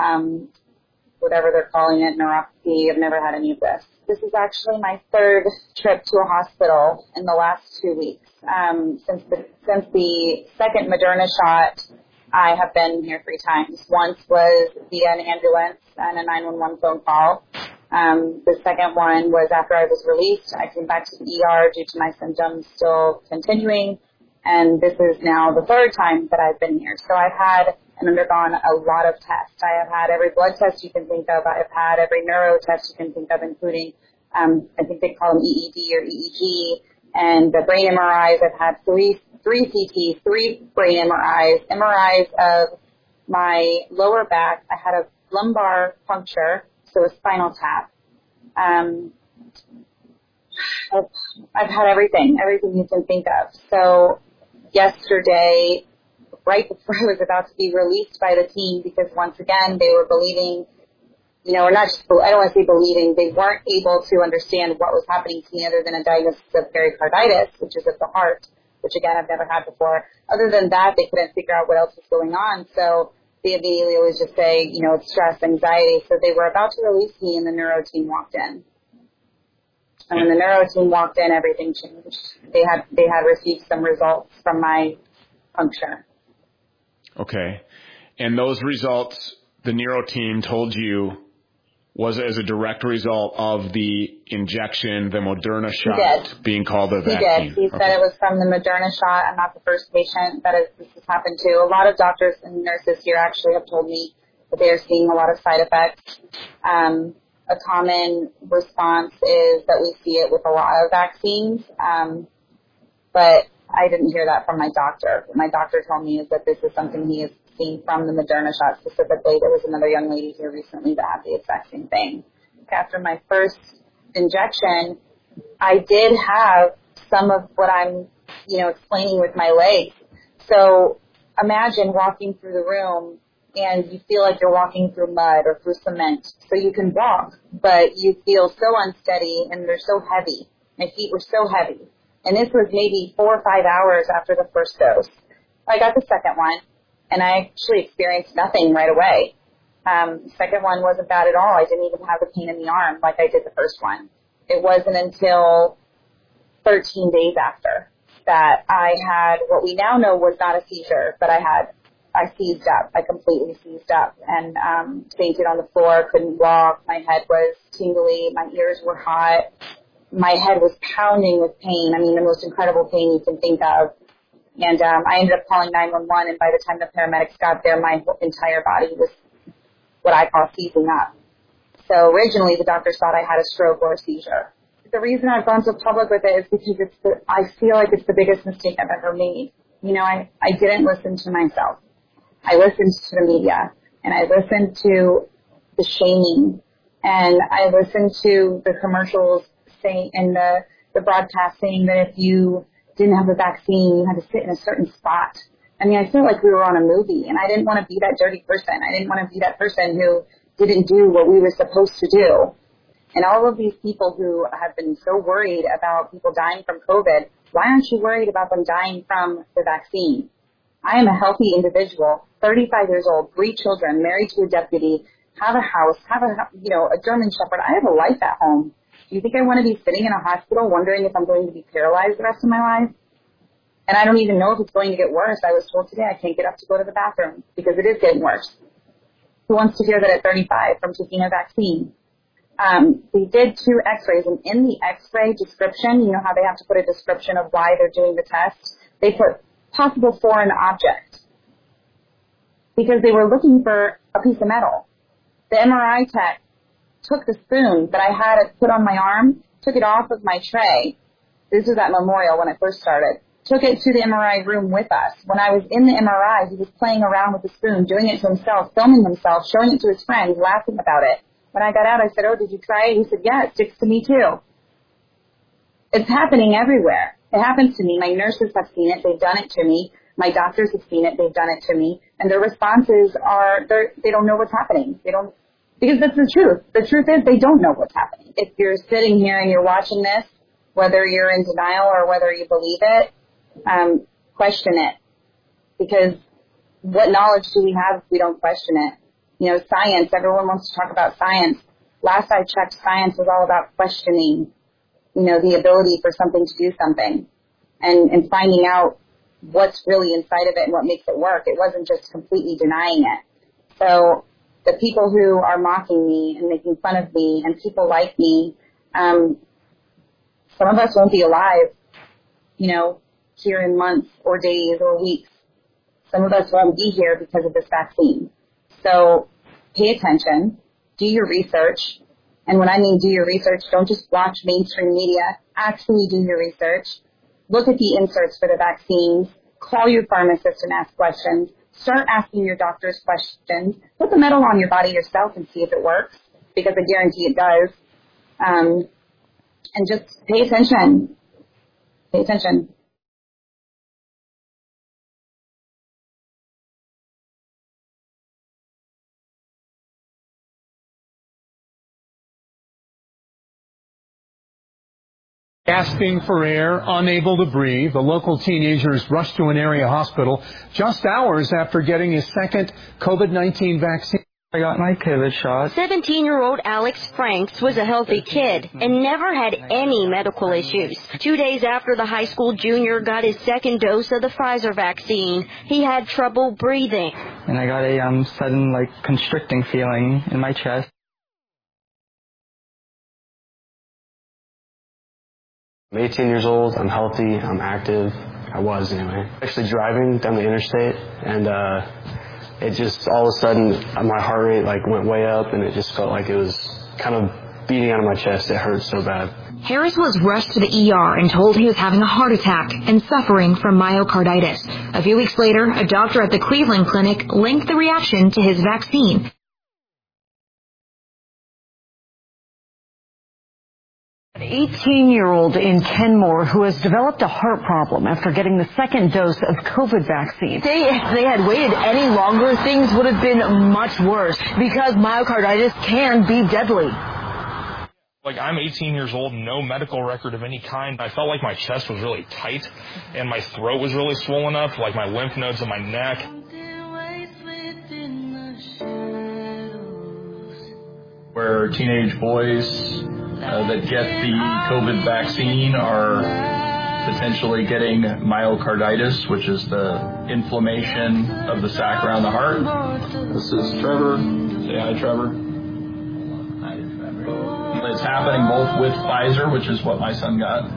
whatever they're calling it, neuropathy. I've never had any of this. This is actually my third trip to a hospital in the last 2 weeks. Since the second Moderna shot, I have been here 3 times. Once was via an ambulance and a 911 phone call. The second one was after I was released. I came back to the ER due to my symptoms still continuing. And this is now the third time that I've been here. So I've had and undergone a lot of tests. I have had every blood test you can think of. I have had every neuro test you can think of, including, I think they call them EEG or EEG, and the brain MRIs. I've had three CTs, 3 brain MRIs of my lower back. I had a lumbar puncture, so a spinal tap. I've had everything you can think of. So yesterday, right before I was about to be released by the team, because once again, they were believing, or not just, I don't want to say believing, they weren't able to understand what was happening to me other than a diagnosis of pericarditis, which is of the heart, which again, I've never had before. Other than that, they couldn't figure out what else was going on. So they immediately always just say, it's stress, anxiety. So they were about to release me and the neuro team walked in. And when the neuro team walked in, everything changed. They had received some results from my puncture. Okay. And those results, the neuro team told you, was as a direct result of the injection, the Moderna shot being called a vaccine? He said it was from the Moderna shot. I'm not the first patient that this has happened to. A lot of doctors and nurses here actually have told me that they are seeing a lot of side effects. A common response is that we see it with a lot of vaccines, but I didn't hear that from my doctor. What my doctor told me is that this is something he has seen from the Moderna shot specifically. There was another young lady here recently that had the exact same thing. After my first injection, I did have some of what I'm, explaining with my legs. So imagine walking through the room and you feel like you're walking through mud or through cement. So you can walk, but you feel so unsteady and they're so heavy. My feet were so heavy. And this was maybe 4 or 5 hours after the first dose. I got the second one, and I actually experienced nothing right away. The second one wasn't bad at all. I didn't even have the pain in the arm like I did the first one. It wasn't until 13 days after that I had what we now know was not a seizure, but I seized up. I completely seized up and fainted on the floor, couldn't walk. My head was tingly. My ears were hot. My head was pounding with pain. I mean, the most incredible pain you can think of. And I ended up calling 911, and by the time the paramedics got there, my entire body was what I call seizing up. So originally, the doctors thought I had a stroke or a seizure. The reason I've gone so public with it is because I feel like it's the biggest mistake I've ever made. I didn't listen to myself. I listened to the media, and I listened to the shaming, and I listened to the commercials saying and the broadcast saying that if you didn't have the vaccine, you had to sit in a certain spot. I mean, I felt like we were on a movie, and I didn't want to be that dirty person. I didn't want to be that person who didn't do what we were supposed to do. And all of these people who have been so worried about people dying from COVID, why aren't you worried about them dying from the vaccine? I am a healthy individual, 35 years old, 3 children, married to a deputy, have a house, have a German Shepherd. I have a life at home. Do you think I want to be sitting in a hospital wondering if I'm going to be paralyzed the rest of my life? And I don't even know if it's going to get worse. I was told today I can't get up to go to the bathroom because it is getting worse. Who wants to hear that at 35 from taking a vaccine? They did 2 x-rays, and in the x-ray description, you know how they have to put a description of why they're doing the test? They put possible foreign object because they were looking for a piece of metal. The MRI tech took the spoon that I had put on my arm, took it off of my tray. This was at Memorial when I first started. Took it to the MRI room with us. When I was in the MRI, he was playing around with the spoon, doing it to himself, filming himself, showing it to his friends, laughing about it. When I got out, I said, "Oh, did you try it?" He said, "Yeah, it sticks to me too." It's happening everywhere. It happens to me. My nurses have seen it. They've done it to me. My doctors have seen it. They've done it to me. And their responses are, they don't know what's happening. Because that's the truth. The truth is they don't know what's happening. If you're sitting here and you're watching this, whether you're in denial or whether you believe it, question it. Because what knowledge do we have if we don't question it? You know, science, everyone wants to talk about science. Last I checked, science was all about questioning, you know, the ability for something to do something and finding out what's really inside of it and what makes it work. It wasn't just completely denying it. So the people who are mocking me and making fun of me and people like me, some of us won't be alive, you know, here in months or days or weeks. Some of us won't be here because of this vaccine. So pay attention, do your research. And when I mean do your research, don't just watch mainstream media. Actually do your research. Look at the inserts for the vaccines. Call your pharmacist and ask questions. Start asking your doctors questions. Put the metal on your body yourself and see if it works, because I guarantee it does. And just pay attention. Pay attention. Gasping for air, unable to breathe, the local teenager is rushed to an area hospital just hours after getting his second COVID-19 vaccine. I got my COVID shot. 17-year-old Alex Franks was a healthy kid and never had any medical issues. 2 days after the high school junior got his second dose of the Pfizer vaccine, he had trouble breathing. And I got a sudden, constricting feeling in my chest. I'm 18 years old, I'm healthy, I'm active. I was anyway. Actually driving down the interstate, and it just all of a sudden my heart rate went way up, and it just felt like it was kind of beating out of my chest. It hurt so bad. Harris was rushed to the ER and told he was having a heart attack and suffering from myocarditis. A few weeks later, a doctor at the Cleveland Clinic linked the reaction to his vaccine. 18-year-old in Kenmore who has developed a heart problem after getting the second dose of COVID vaccine. If they had waited any longer, things would have been much worse because myocarditis can be deadly. I'm 18 years old, no medical record of any kind. I felt like my chest was really tight and my throat was really swollen up, like my lymph nodes in my neck. Where teenage boys that get the COVID vaccine are potentially getting myocarditis, which is the inflammation of the sac around the heart. This is Trevor. Say hi, Trevor. Hi, Trevor. It's happening both with Pfizer, which is what my son got.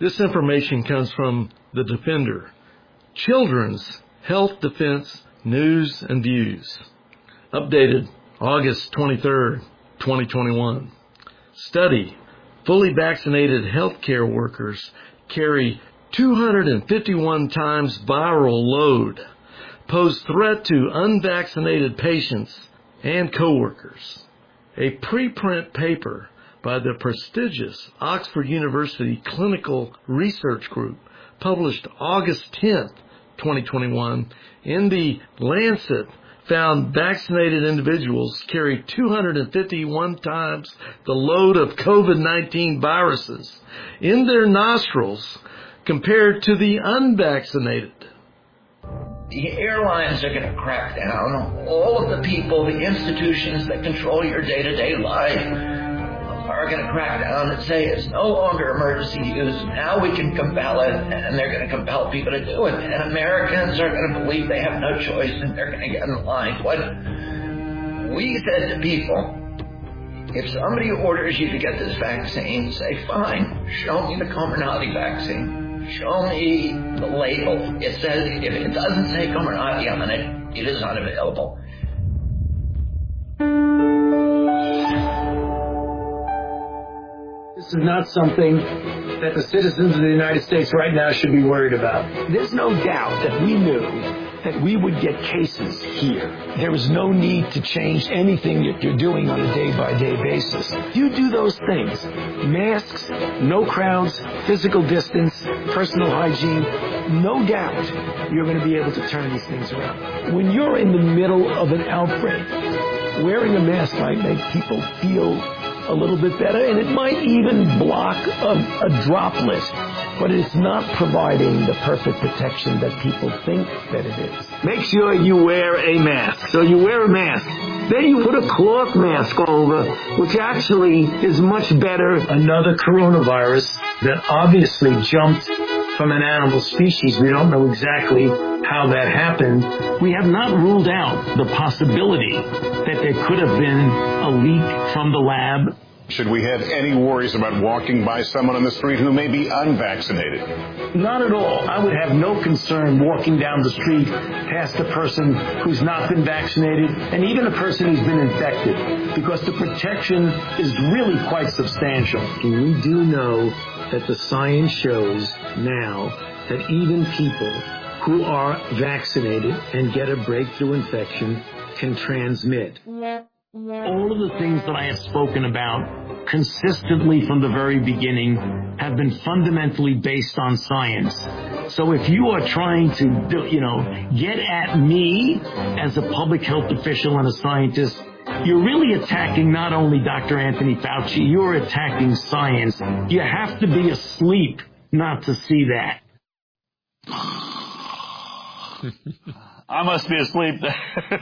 This information comes from The Defender, Children's Health Defense News and Views. Updated August 23rd, 2021. Study: fully vaccinated healthcare workers carry 251 times viral load, pose threat to unvaccinated patients and coworkers. A preprint paper by the prestigious Oxford University Clinical Research Group published August 10th, 2021 in the Lancet found vaccinated individuals carry 251 times the load of COVID-19 viruses in their nostrils compared to the unvaccinated. The airlines are going to crack down. All of the people, the institutions that control your day-to-day life are going to crack down and say it's no longer emergency use. Now we can compel it, and they're going to compel people to do it. And Americans are going to believe they have no choice, and they're going to get in line. What we said to people, if somebody orders you to get this vaccine, say, fine, show me the Comirnaty vaccine. Show me the label. It says, if it doesn't say Comirnaty on it, it is unavailable. This is not something that the citizens of the United States right now should be worried about. There's no doubt that we knew that we would get cases here. There is no need to change anything that you're doing on a day-by-day basis. You do those things. Masks, no crowds, physical distance, personal hygiene. No doubt you're going to be able to turn these things around. When you're in the middle of an outbreak, wearing a mask might make people feel a little bit better, and it might even block a droplet, but it's not providing the perfect protection that people think that it is. Make sure you wear a mask. So you wear a mask. Then you put a cloth mask over, which actually is much better. Another coronavirus that obviously jumped from an animal species. We don't know exactly how that happened. We have not ruled out the possibility that there could have been a leak from the lab. Should we have any worries about walking by someone on the street who may be unvaccinated? Not at all. I would have no concern walking down the street past a person who's not been vaccinated and even a person who's been infected, because the protection is really quite substantial. And we do know that the science shows now that even people who are vaccinated and get a breakthrough infection can transmit. All of the things that I have spoken about consistently from the very beginning have been fundamentally based on science. So if you are trying to, get at me as a public health official and a scientist, you're really attacking not only Dr. Anthony Fauci, you're attacking science. You have to be asleep not to see that. I must be asleep then.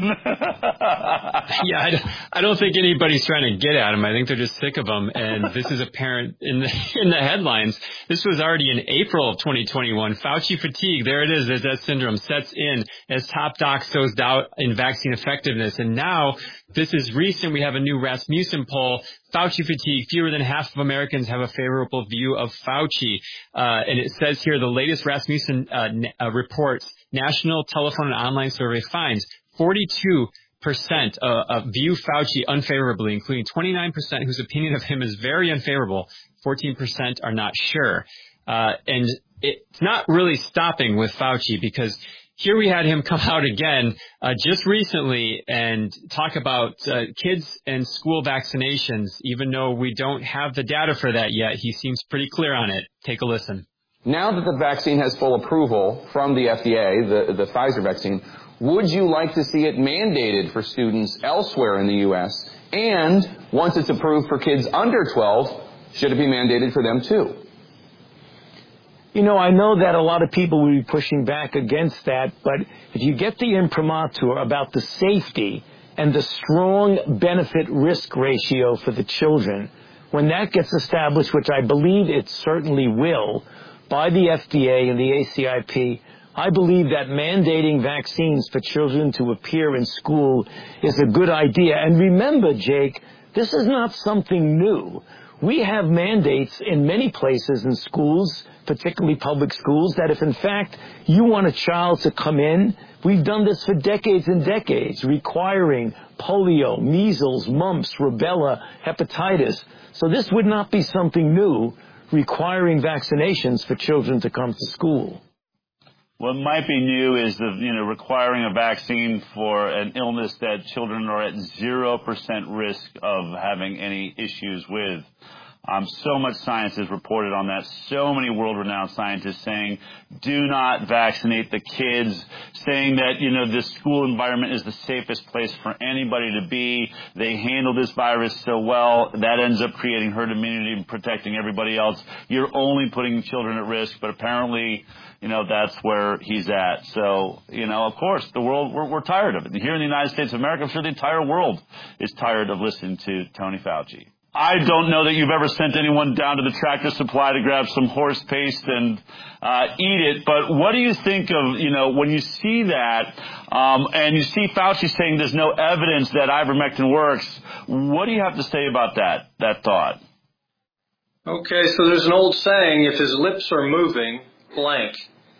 Yeah, I don't think anybody's trying to get at him. I think they're just sick of him. And this is apparent in the headlines. This was already in April of 2021. Fauci fatigue, there it is, as that syndrome sets in as top docs sows doubt in vaccine effectiveness. And now, this is recent. We have a new Rasmussen poll. Fauci fatigue. Fewer than half of Americans have a favorable view of Fauci. And it says here the latest Rasmussen reports National Telephone and Online Survey finds 42% view Fauci unfavorably, including 29% whose opinion of him is very unfavorable. 14% are not sure. And it's not really stopping with Fauci, because here we had him come out again just recently and talk about kids and school vaccinations. Even though we don't have the data for that yet, he seems pretty clear on it. Take a listen. Now that the vaccine has full approval from the FDA, the Pfizer vaccine, would you like to see it mandated for students elsewhere in the U.S.? And once it's approved for kids under 12, should it be mandated for them too? I know that a lot of people will be pushing back against that, but if you get the imprimatur about the safety and the strong benefit-risk ratio for the children, when that gets established, which I believe it certainly will, by the FDA and the ACIP, I believe that mandating vaccines for children to appear in school is a good idea. And remember, Jake, this is not something new. We have mandates in many places in schools, particularly public schools, that if in fact you want a child to come in, we've done this for decades and decades, requiring polio, measles, mumps, rubella, hepatitis. So this would not be something new, requiring vaccinations for children to come to school. What might be new is requiring a vaccine for an illness that children are at 0% risk of having any issues with. So much science is reported on that. So many world-renowned scientists saying, do not vaccinate the kids, saying that, the school environment is the safest place for anybody to be. They handle this virus so well. That ends up creating herd immunity and protecting everybody else. You're only putting children at risk, but apparently, that's where he's at. So, of course, the world, we're tired of it. Here in the United States of America, I'm sure the entire world is tired of listening to Tony Fauci. I don't know that you've ever sent anyone down to the Tractor Supply to grab some horse paste and eat it, but what do you think of, when you see that, and you see Fauci saying there's no evidence that ivermectin works, what do you have to say about that thought? Okay, so there's an old saying, if his lips are moving, blank.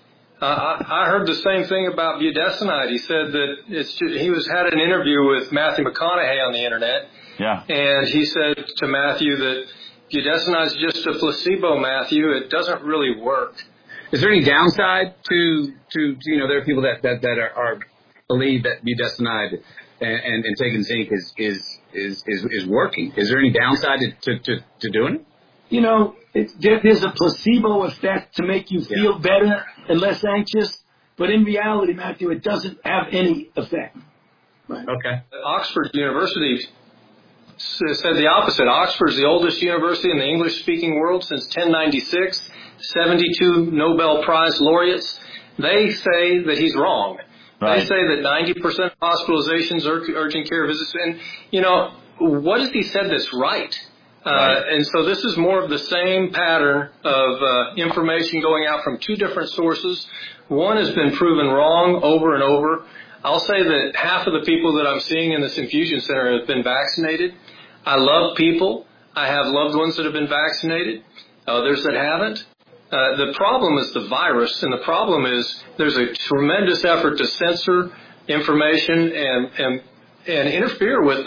I heard the same thing about budesonide. He said that he had an interview with Matthew McConaughey on the internet. Yeah. And he said to Matthew that budesonide is just a placebo, Matthew. It doesn't really work. Is there any downside to there are people that are believe that budesonide and taking zinc is working? Is there any downside to doing it? There's a placebo effect to make you feel better and less anxious, but in reality, Matthew, it doesn't have any effect. Right. Okay. Oxford University said the opposite. Oxford is the oldest university in the English-speaking world since 1096. 72 Nobel Prize laureates. They say that he's wrong. Right. They say that 90% of hospitalizations, urgent care visits, and what has he said that's right? And so this is more of the same pattern of information going out from two different sources. One has been proven wrong over and over. I'll say that half of the people that I'm seeing in this infusion center have been vaccinated. I love people. I have loved ones that have been vaccinated, others that haven't. The problem is the virus, and the problem is there's a tremendous effort to censor information and interfere with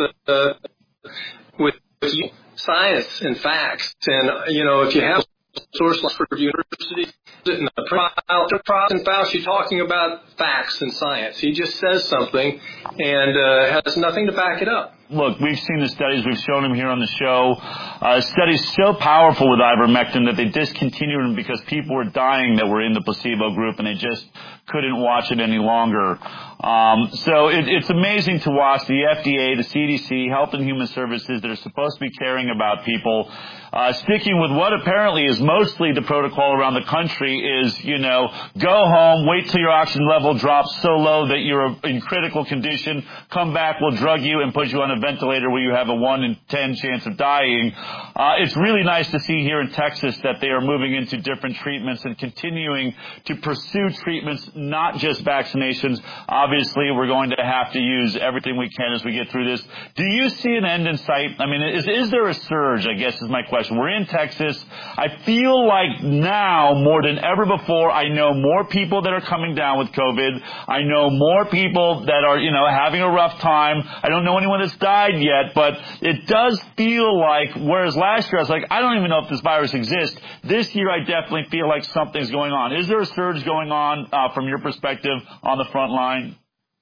science and facts. And, if you have a source like Oxford University, and Fauci talking about facts and science. He just says something and has nothing to back it up. Look, we've seen the studies. We've shown them here on the show. Studies so powerful with ivermectin that they discontinued them because people were dying that were in the placebo group and they just couldn't watch it any longer. So it's amazing to watch the FDA, the CDC, Health and Human Services that are supposed to be caring about people, sticking with what apparently is mostly the protocol around the country is, go home, wait till your oxygen level drops so low that you're in critical condition, come back, we'll drug you and put you on a ventilator where you have a 1 in 10 chance of dying. It's really nice to see here in Texas that they are moving into different treatments and continuing to pursue treatments, not just vaccinations. Obviously, we're going to have to use everything we can as we get through this. Do you see an end in sight? I mean, is there a surge, I guess is my question. We're in Texas. I feel like now, more than ever before, I know more people that are coming down with COVID. I know more people that are, having a rough time. I don't know anyone that's died yet, but it does feel like, whereas last year I was like, I don't even know if this virus exists. This year I definitely feel like something's going on. Is there a surge going on from your perspective on the front line?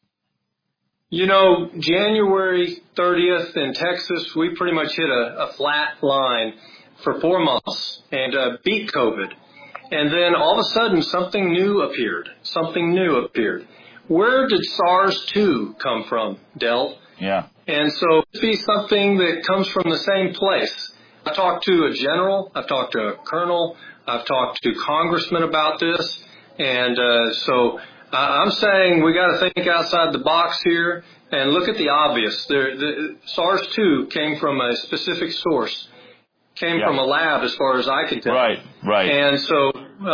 January 30th in Texas, we pretty much hit a flat line for 4 months and beat COVID. And then all of a sudden something new appeared. Where did SARS-2 come from, Del? Yeah. And so it be something that comes from the same place. I've talked to a general, I've talked to a colonel, I've talked to congressmen about this. And so I'm saying we got to think outside the box here and look at the obvious. The SARS-2 came from a specific source, came from a lab as far as I can tell. Right. And so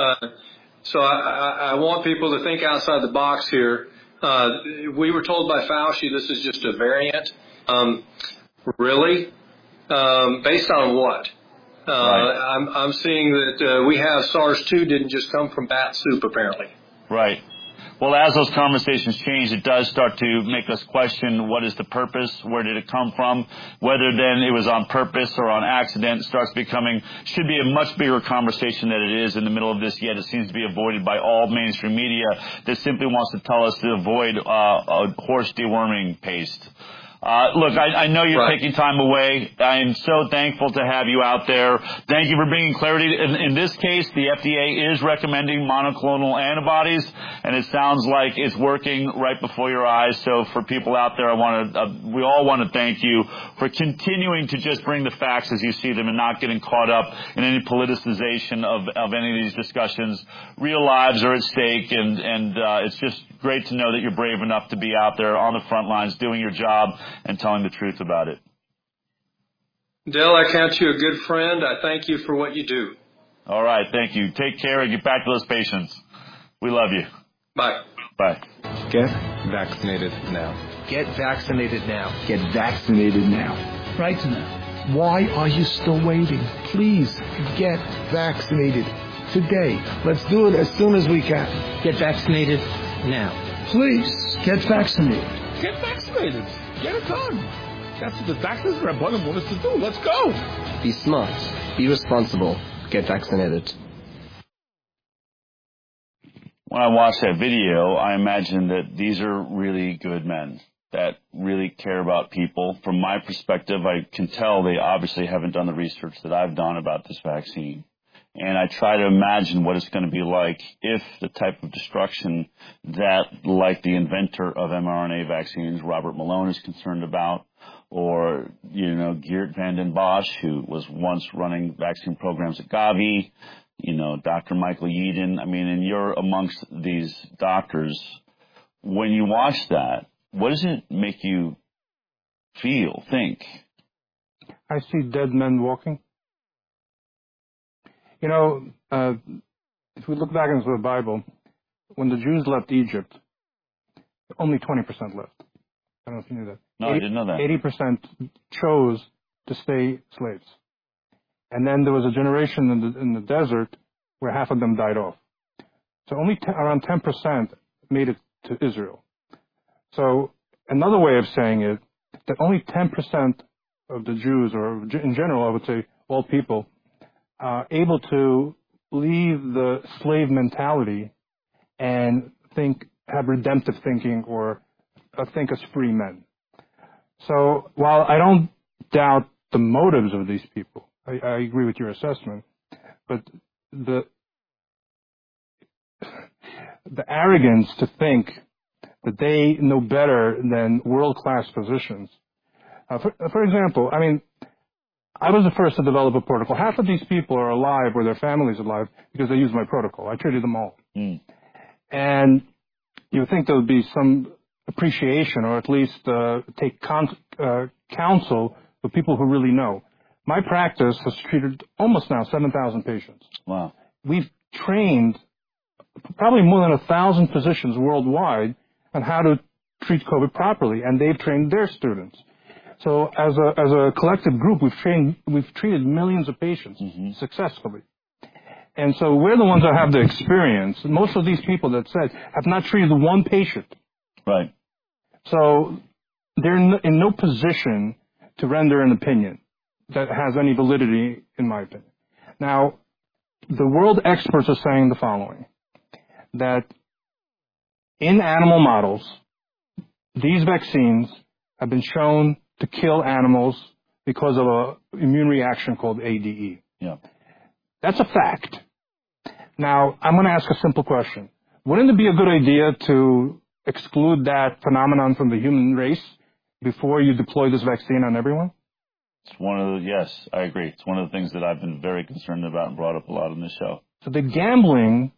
I want people to think outside the box here. We were told by Fauci this is just a variant. Really? Based on what? I'm seeing that we have SARS-2 didn't just come from bat soup, apparently. Right. Well, as those conversations change, it does start to make us question what is the purpose, where did it come from, whether then it was on purpose or on accident. It starts becoming, should be a much bigger conversation than it is in the middle of this, yet it seems to be avoided by all mainstream media that simply wants to tell us to avoid horse deworming paste. Look, I know you're taking time away. I am so thankful to have you out there. Thank you for bringing clarity. In this case, the FDA is recommending monoclonal antibodies, and it sounds like it's working right before your eyes. So for people out there, we all want to thank you for continuing to just bring the facts as you see them and not getting caught up in any politicization of any of these discussions. Real lives are at stake, and it's just great to know that you're brave enough to be out there on the front lines doing your job and telling the truth about it. Del, I count you a good friend. I thank you for what you do. All right, thank you. Take care and get back to those patients. We love you. Bye. Bye. Get vaccinated now. Get vaccinated now. Get vaccinated now. Right now. Why are you still waiting? Please get vaccinated today. Let's do it as soon as we can. Get vaccinated now. Please get vaccinated. Get vaccinated. Get it done. That's what the doctors and Rabbanim want us to do. Let's go. Be smart. Be responsible. Get vaccinated. When I watch that video, I imagine that these are really good men that really care about people. From my perspective, I can tell they obviously haven't done the research that I've done about this vaccine. And I try to imagine what it's going to be like if the type of destruction that, like the inventor of mRNA vaccines, Robert Malone, is concerned about, or, Geert van den Bosch, who was once running vaccine programs at Gavi, Dr. Michael Yeadon. I mean, and you're amongst these doctors. When you watch that, what does it make you think? I see dead men walking. If we look back into the Bible, when the Jews left Egypt, only 20% left. I don't know if you knew that. No, I didn't know that. 80% chose to stay slaves. And then there was a generation in the desert where half of them died off. So only around 10% made it to Israel. So another way of saying it, that only 10% of the Jews, or in general, I would say all people, able to leave the slave mentality and have redemptive thinking, or think as free men. So while I don't doubt the motives of these people, I agree with your assessment, but the arrogance to think that they know better than world-class physicians. For example, I was the first to develop a protocol. Half of these people are alive, or their families alive, because they used my protocol. I treated them all. And you would think there would be some appreciation, or at least take counsel with people who really know. My practice has treated almost now 7,000 patients. Wow. We've trained probably more than 1,000 physicians worldwide on how to treat COVID properly, and they've trained their students. So as a collective group, we've treated millions of patients successfully. And so we're the ones that have the experience. Most of these people that said have not treated one patient. Right. So they're in no position to render an opinion that has any validity, in my opinion. Now, the world experts are saying the following, that in animal models, these vaccines have been shown to kill animals because of an immune reaction called ADE. Yeah. That's a fact. Now, I'm going to ask a simple question. Wouldn't it be a good idea to exclude that phenomenon from the human race before you deploy this vaccine on everyone? It's yes, I agree. It's one of the things that I've been very concerned about and brought up a lot on this show. So they're gambling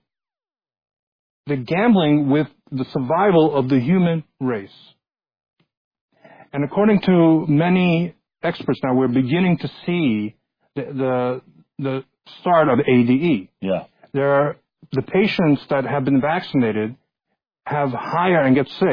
with the survival of the human race. And according to many experts now, we're beginning to see the start of ADE. Yeah. The patients that have been vaccinated have higher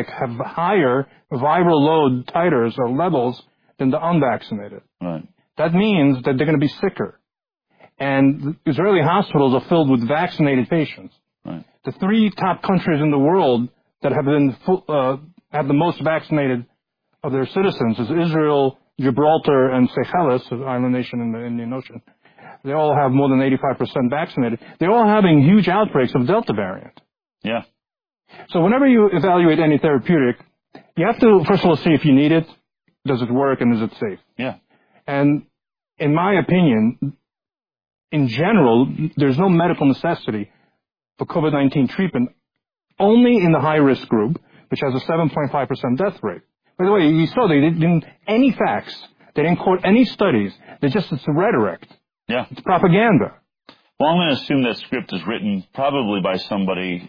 viral load titers or levels than the unvaccinated. Right. That means that they're going to be sicker. And the Israeli hospitals are filled with vaccinated patients. Right. The 3 top countries in the world that have been have the most vaccinated of their citizens is Israel, Gibraltar, and Seychelles, an island nation in the Indian Ocean. They all have more than 85% vaccinated. They're all having huge outbreaks of Delta variant. Yeah. So whenever you evaluate any therapeutic, you have to, first of all, see if you need it, does it work, and is it safe? Yeah. And in my opinion, in general, there's no medical necessity for COVID-19 treatment only in the high-risk group, which has a 7.5% death rate. By the way, you saw they didn't any facts. They didn't quote any studies. It's rhetoric. Yeah. It's propaganda. Well, I'm going to assume that script is written probably by somebody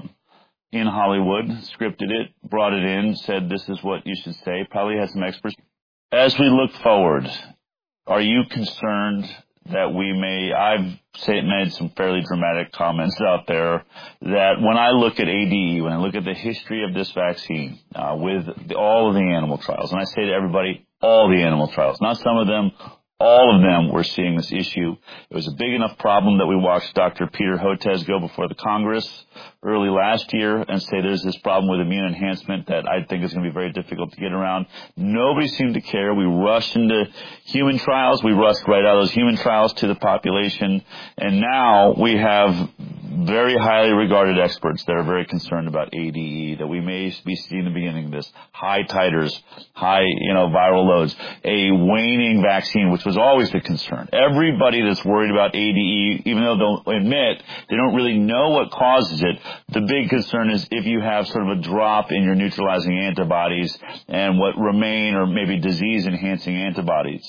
in Hollywood, scripted it, brought it in, said this is what you should say, probably has some experts. As we look forward, are you concerned that we may, I've made some fairly dramatic comments out there, that when I look at ADE, when I look at the history of this vaccine, with all of the animal trials, and I say to everybody, all the animal trials, not some of them, all of them were seeing this issue. It was a big enough problem that we watched Dr. Peter Hotez go before the Congress early last year and say there's this problem with immune enhancement that I think is going to be very difficult to get around. Nobody seemed to care. We rushed into human trials. We rushed right out of those human trials to the population. And now we have very highly regarded experts that are very concerned about ADE, that we may be seeing the beginning of this. High titers, high, viral loads, a waning vaccine, which was always the concern. Everybody that's worried about ADE, even though they'll admit they don't really know what causes it, the big concern is if you have sort of a drop in your neutralizing antibodies and what remain or maybe disease-enhancing antibodies.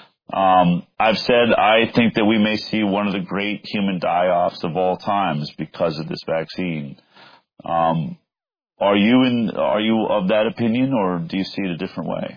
I've said I think that we may see one of the great human die-offs of all times because of this vaccine. Are you of that opinion, or do you see it a different way?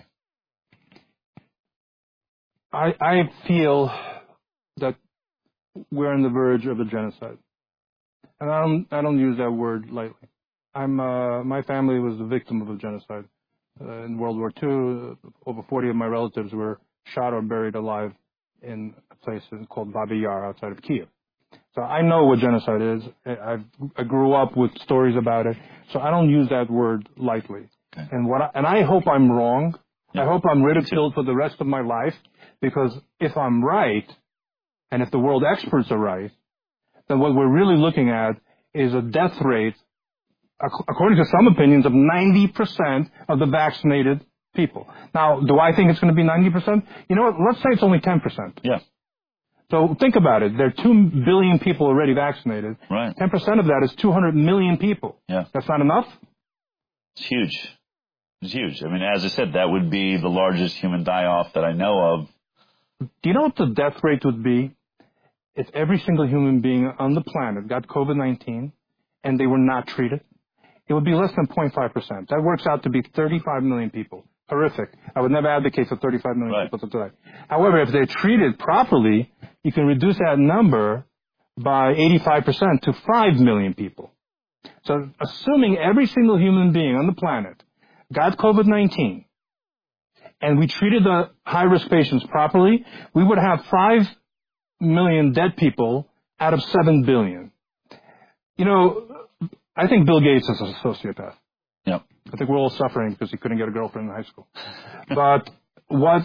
I feel that we're on the verge of a genocide, and I don't use that word lightly. My family was the victim of a genocide in World War II. Over 40 of my relatives were shot or buried alive in a place called Babi Yar outside of Kiev. So I know what genocide is. I grew up with stories about it. So I don't use that word lightly. Okay. And I hope I'm wrong. Yeah. I hope I'm ridiculed for the rest of my life, because if I'm right, and if the world experts are right, then what we're really looking at is a death rate, according to some opinions, of 90% of the vaccinated people. Now, do I think it's going to be 90%? You know what? Let's say it's only 10%. Yeah. So think about it. There are 2 billion people already vaccinated. Right. 10% of that is 200 million people. Yeah. That's not enough? It's huge. It's huge. I mean, as I said, that would be the largest human die-off that I know of. Do you know what the death rate would be if every single human being on the planet got COVID-19 and they were not treated? It would be less than 0.5%. That works out to be 35 million people. Horrific. I would never advocate for 35 million people to die. However, if they're treated properly, you can reduce that number by 85% to 5 million people. So assuming every single human being on the planet got COVID-19 and we treated the high-risk patients properly, we would have 5 million dead people out of 7 billion. I think Bill Gates is a sociopath. Yep. I think we're all suffering because he couldn't get a girlfriend in high school. But what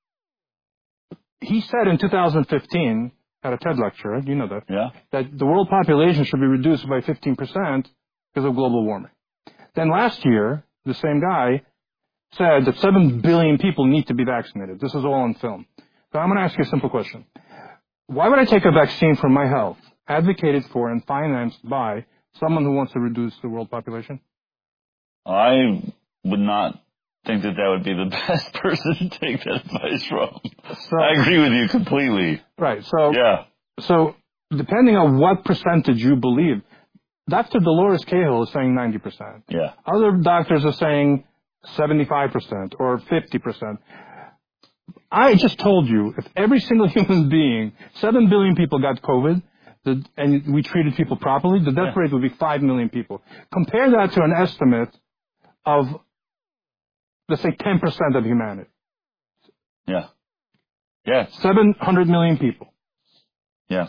he said in 2015 at a TED lecture, you know that, that the world population should be reduced by 15% because of global warming. Then last year, the same guy said that 7 billion people need to be vaccinated. This is all on film. So I'm going to ask you a simple question. Why would I take a vaccine for my health, advocated for and financed by someone who wants to reduce the world population? I would not think that would be the best person to take that advice from. So, I agree with you completely. Right. So depending on what percentage you believe, Dr. Dolores Cahill is saying 90%. Yeah. Other doctors are saying 75% or 50%. I just told you, if every single human being, 7 billion people got COVID, and we treated people properly, the death rate would be 5 million people. Compare that to an estimate of, let's say, 10% of humanity. Yeah. Yeah. 700 million people. Yeah.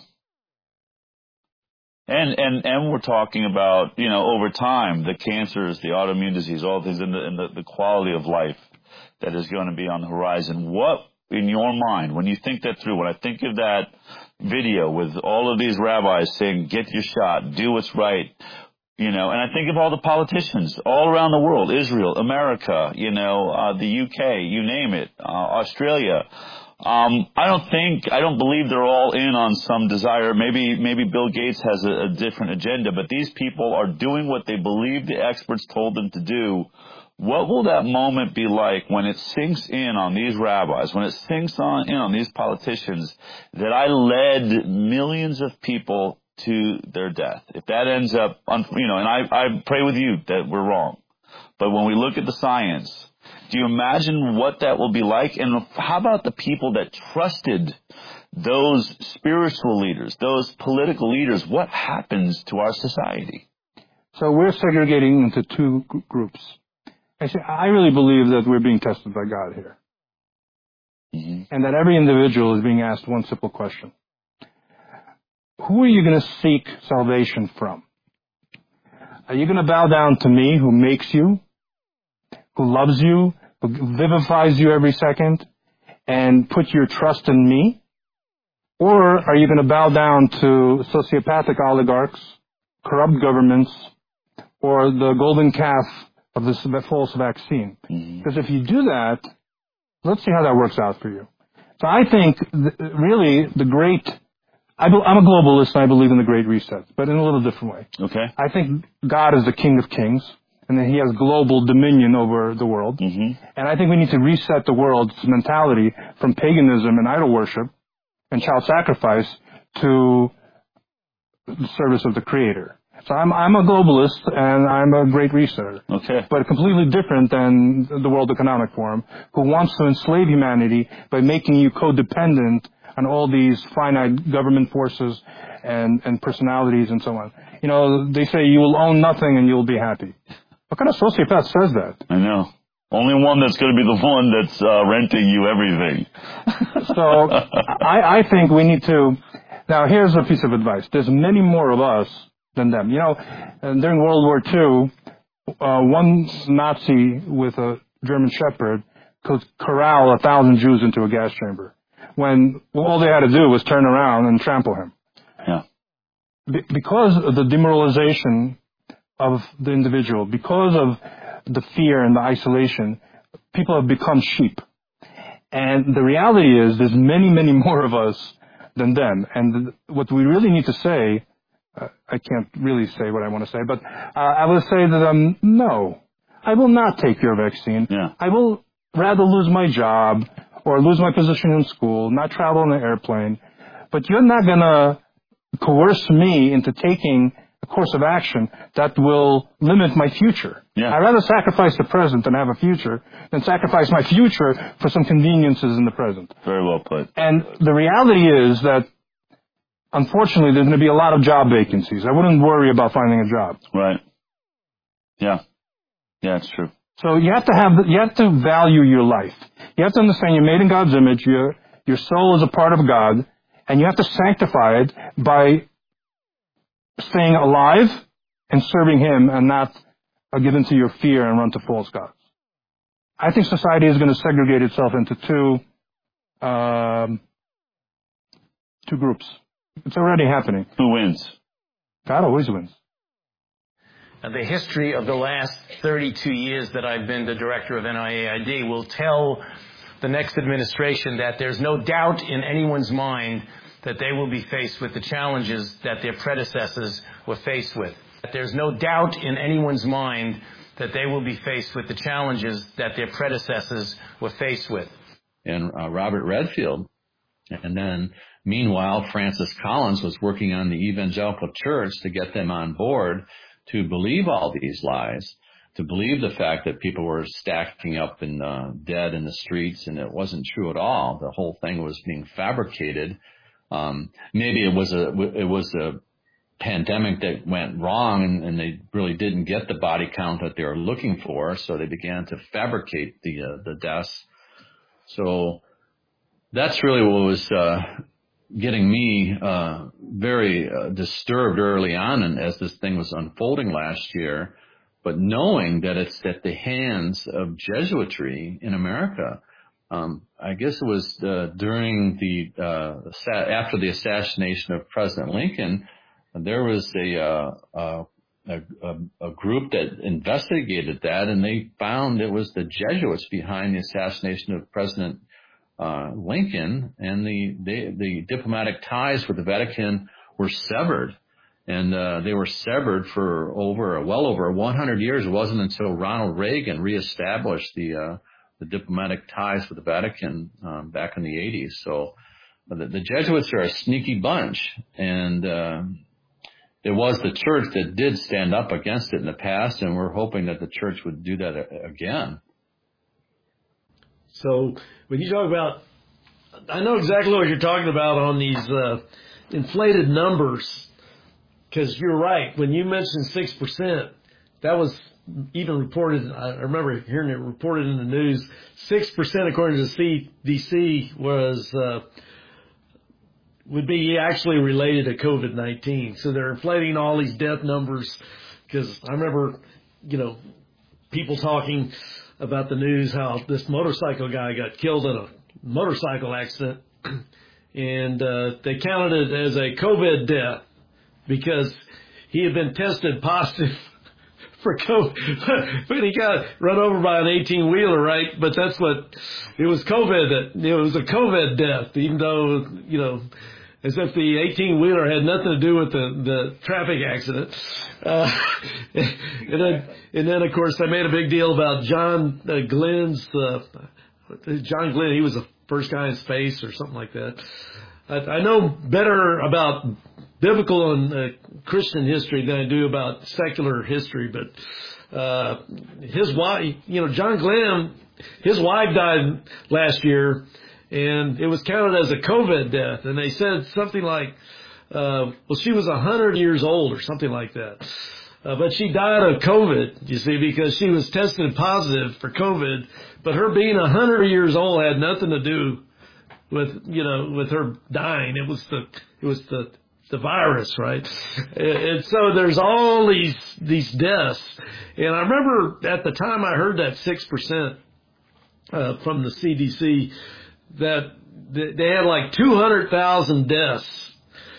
And we're talking about, over time, the cancers, the autoimmune disease, all things, and the quality of life that is going to be on the horizon. What, in your mind, when you think that through, when I think of that video with all of these rabbis saying, get your shot, do what's right, and I think of all the politicians all around the world, Israel, America, the UK, you name it, Australia. I don't believe they're all in on some desire. Maybe Bill Gates has a different agenda, but these people are doing what they believe the experts told them to do. What will that moment be like when it sinks in on these rabbis, when it sinks in on these politicians that I led millions of people to their death? If that ends up, and I pray with you that we're wrong. But when we look at the science, do you imagine what that will be like? And how about the people that trusted those spiritual leaders, those political leaders? What happens to our society? So we're segregating into two groups. Actually, I really believe that we're being tested by God here. Mm-hmm. And that every individual is being asked one simple question. Who are you going to seek salvation from? Are you going to bow down to me, who makes you, who loves you, who vivifies you every second, and put your trust in me? Or are you going to bow down to sociopathic oligarchs, corrupt governments, or the golden calf of this false vaccine? Because if you do that, let's see how that works out for you. So I think really I'm a globalist and I believe in the Great Reset, but in a little different way. Okay. I think God is the King of Kings, and that He has global dominion over the world. Mm-hmm. And I think we need to reset the world's mentality from paganism and idol worship and child sacrifice to the service of the Creator. So I'm a globalist and I'm a Great Resetter. Okay. But completely different than the World Economic Forum, who wants to enslave humanity by making you codependent on all these finite government forces and personalities and so on. They say you will own nothing and you'll be happy. What kind of sociopath says that? I know. Only one that's going to be the one that's renting you everything. So I think we need to... Now, here's a piece of advice. There's many more of us than them. During World War II, one Nazi with a German Shepherd could corral 1,000 Jews into a gas chamber, when all they had to do was turn around and trample him. Yeah. Because of the demoralization of the individual, because of the fear and the isolation, people have become sheep. And the reality is there's many, many more of us than them. And what we really need to say, I can't really say what I want to say, but I will say that no, I will not take your vaccine. Yeah. I will rather lose my job or lose my position in school, not travel on an airplane. But you're not going to coerce me into taking a course of action that will limit my future. Yeah. I'd rather sacrifice the present and have a future than sacrifice my future for some conveniences in the present. Very well put. And the reality is that, unfortunately, there's going to be a lot of job vacancies. I wouldn't worry about finding a job. Right. Yeah. Yeah, it's true. So you have to value your life. You have to understand you're made in God's image. Your soul is a part of God, and you have to sanctify it by staying alive and serving Him, and not given to your fear and run to false gods. I think society is going to segregate itself into two groups. It's already happening. Who wins? God always wins. The history of the last 32 years that I've been the director of NIAID will tell the next administration that there's no doubt in anyone's mind that they will be faced with the challenges that their predecessors were faced with. There's no doubt in anyone's mind that they will be faced with the challenges that their predecessors were faced with. And Robert Redfield, and then meanwhile, Francis Collins was working on the evangelical church to get them on board to believe all these lies, to believe the fact that people were stacking up in dead in the streets, and it wasn't true at all. The whole thing was being fabricated. Maybe it was a pandemic that went wrong, and they really didn't get the body count that they were looking for, so they began to fabricate the deaths. So that's really what was getting me very disturbed early on, and as this thing was unfolding last year. But knowing that it's at the hands of Jesuitry in America, I guess it was during after the assassination of President Lincoln, there was a group that investigated that, and they found it was the Jesuits behind the assassination of President Lincoln, and the diplomatic ties with the Vatican were severed. And they were severed for well over 100 years. It wasn't until Ronald Reagan reestablished the diplomatic ties with the Vatican back in the 80s. So the Jesuits are a sneaky bunch, and it was the church that did stand up against it in the past, and we're hoping that the church would do that again. So when you talk about, I know exactly what you're talking about on these inflated numbers. Because you're right, when you mentioned 6%, that was even reported, I remember hearing it reported in the news, 6% according to the CDC would be actually related to COVID-19. So they're inflating all these death numbers, because I remember, people talking about the news, how this motorcycle guy got killed in a motorcycle accident, and they counted it as a COVID death, because he had been tested positive for COVID, but he got run over by an 18-wheeler, right? But that's what, it was COVID, it was a COVID death, even though, as if the 18-wheeler had nothing to do with the traffic accident. And then, of course, I made a big deal about John Glenn, he was the first guy in space or something like that. I know better about biblical and Christian history than I do about secular history, but his wife, John Glenn, his wife died last year, and it was counted as a COVID death, and they said something like, she was 100 years old or something like that. But she died of COVID, you see, because she was tested positive for COVID, but her being 100 years old had nothing to do with her dying. It was the virus, right? And so there's all these deaths. And I remember at the time I heard that 6% from the CDC, that they had like 200,000 deaths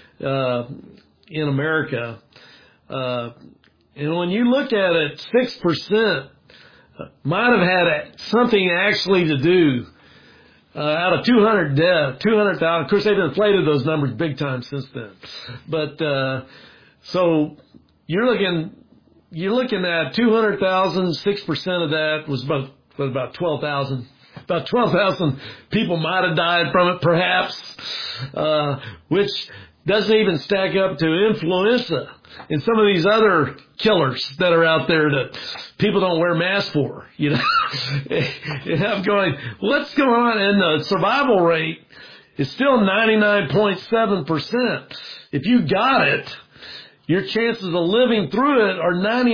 in America. And when you look at it, 6% might have had something actually to do out of 200,000. Of course, they've inflated those numbers big time since then. But so you're looking at 200,000. 6% of that was about 12,000. About 12,000 people might have died from it, perhaps, which doesn't even stack up to influenza and some of these other killers that are out there that people don't wear masks for, And I'm going, what's going on? And the survival rate is still 99.7%. If you got it, your chances of living through it are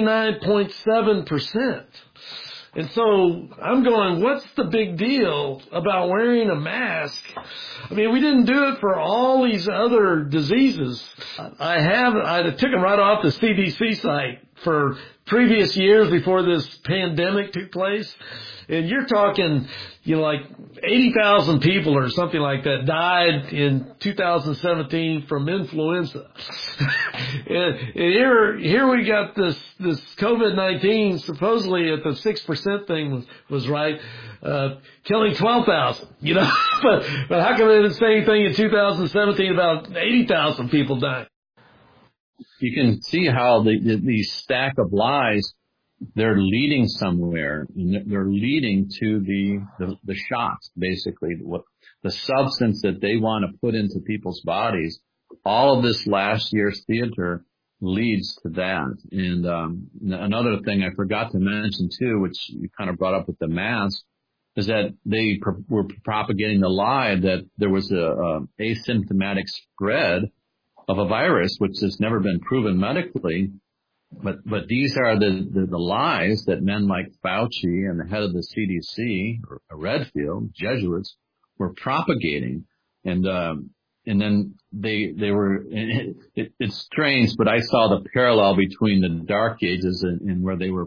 99.7%. And so I'm going, what's the big deal about wearing a mask? I mean, we didn't do it for all these other diseases. I took them right off the CDC site for previous years before this pandemic took place. And you're talking, like 80,000 people or something like that died in 2017 from influenza. and here we got this COVID-19, supposedly at the 6% thing was right, killing 12,000, but how come they didn't say anything in 2017 about 80,000 people dying? You can see how these stack of lies, they're leading somewhere. They're leading to the shots, basically, what the substance that they want to put into people's bodies. All of this last year's theater leads to that. And another thing I forgot to mention too, which you kind of brought up with the mask, is that they were propagating the lie that there was a asymptomatic spread of a virus, which has never been proven medically. But these are the lies that men like Fauci and the head of the CDC, or Redfield, Jesuits, were propagating. And and then they were, it's strange, but I saw the parallel between the Dark Ages and where they were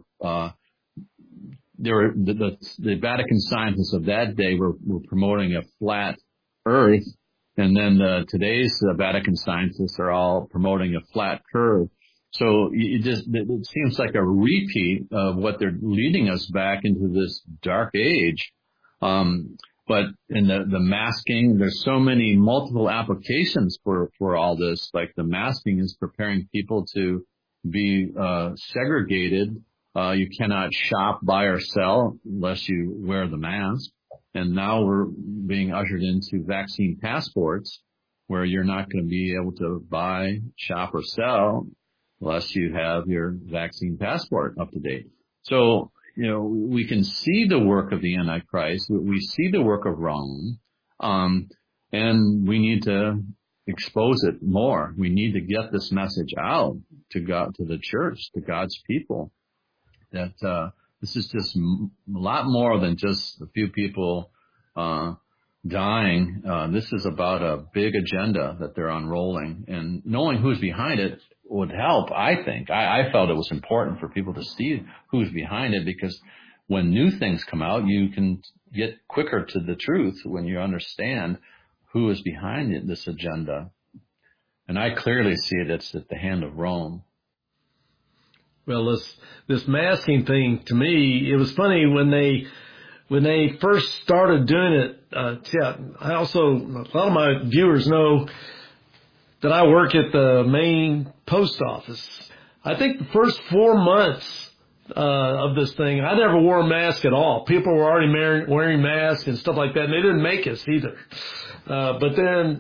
the Vatican scientists of that day were promoting a flat Earth, and then today's Vatican scientists are all promoting a flat curve. So it seems like a repeat of what they're leading us back into this dark age. But in the masking, there's so many multiple applications for all this. Like the masking is preparing people to be segregated. You cannot shop, buy, or sell unless you wear the mask. And now we're being ushered into vaccine passports, where you're not going to be able to buy, shop, or sell unless you have your vaccine passport up to date. So, we can see the work of the Antichrist. We see the work of Rome, and we need to expose it more. We need to get this message out to God, to the church, to God's people, that this is just a lot more than just a few people dying. This is about a big agenda that they're unrolling, and knowing who's behind it would help, I think. I felt it was important for people to see who's behind it, because when new things come out, you can get quicker to the truth when you understand who is behind it, this agenda. And I clearly see it. It's at the hand of Rome. Well, this masking thing, to me, it was funny when they first started doing it. I also, a lot of my viewers know that I work at the Maine post office. I think the first 4 months of this thing, I never wore a mask at all. People were already wearing masks and stuff like that, and they didn't make us either. But then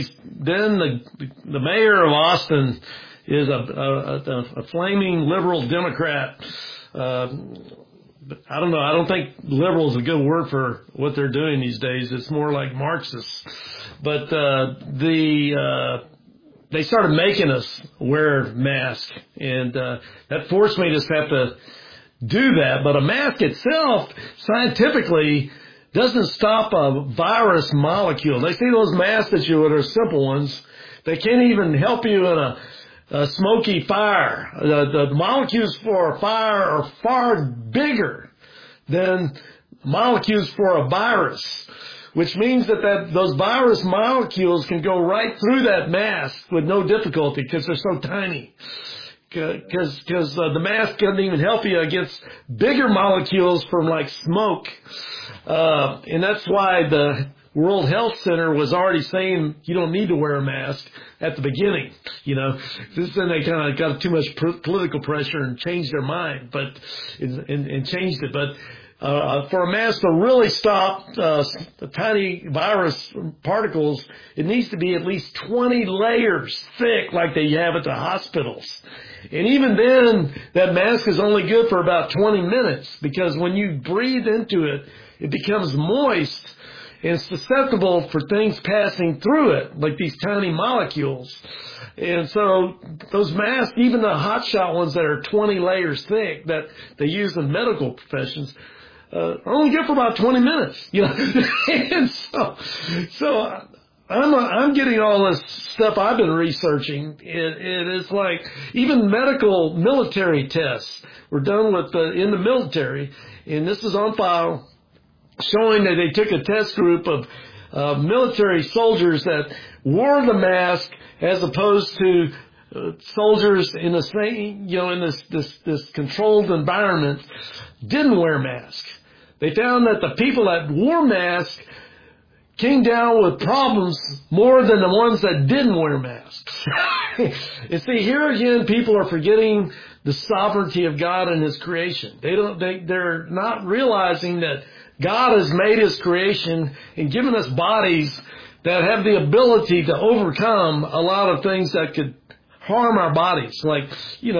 the mayor of Austin is a flaming liberal Democrat. I don't know. I don't think liberal is a good word for what they're doing these days. It's more like Marxists. But they started making us wear masks, and that forced me to just have to do that. But a mask itself, scientifically, doesn't stop a virus molecule. They see those masks that you wear are simple ones. They can't even help you in a smoky fire. The molecules for a fire are far bigger than molecules for a virus, which means that those virus molecules can go right through that mask with no difficulty because they're so tiny. Because the mask doesn't even help you against bigger molecules from like smoke. And that's why the World Health Center was already saying you don't need to wear a mask at the beginning. Then they kind of got too much political pressure and changed their mind, and changed it. But for a mask to really stop the tiny virus particles, it needs to be at least 20 layers thick, like they have at the hospitals. And even then, that mask is only good for about 20 minutes, because when you breathe into it, it becomes moist and susceptible for things passing through it, like these tiny molecules. And so those masks, even the hotshot ones that are 20 layers thick that they use in medical professions, are only good for about 20 minutes. And so I'm getting all this stuff I've been researching. It is like even medical military tests were done in the military, and this is on file, showing that they took a test group of military soldiers that wore the mask as opposed to soldiers in the same, in this controlled environment didn't wear masks. They found that the people that wore masks came down with problems more than the ones that didn't wear masks. You see, here again, people are forgetting the sovereignty of God and His creation. They're not realizing that God has made His creation and given us bodies that have the ability to overcome a lot of things that could harm our bodies, like,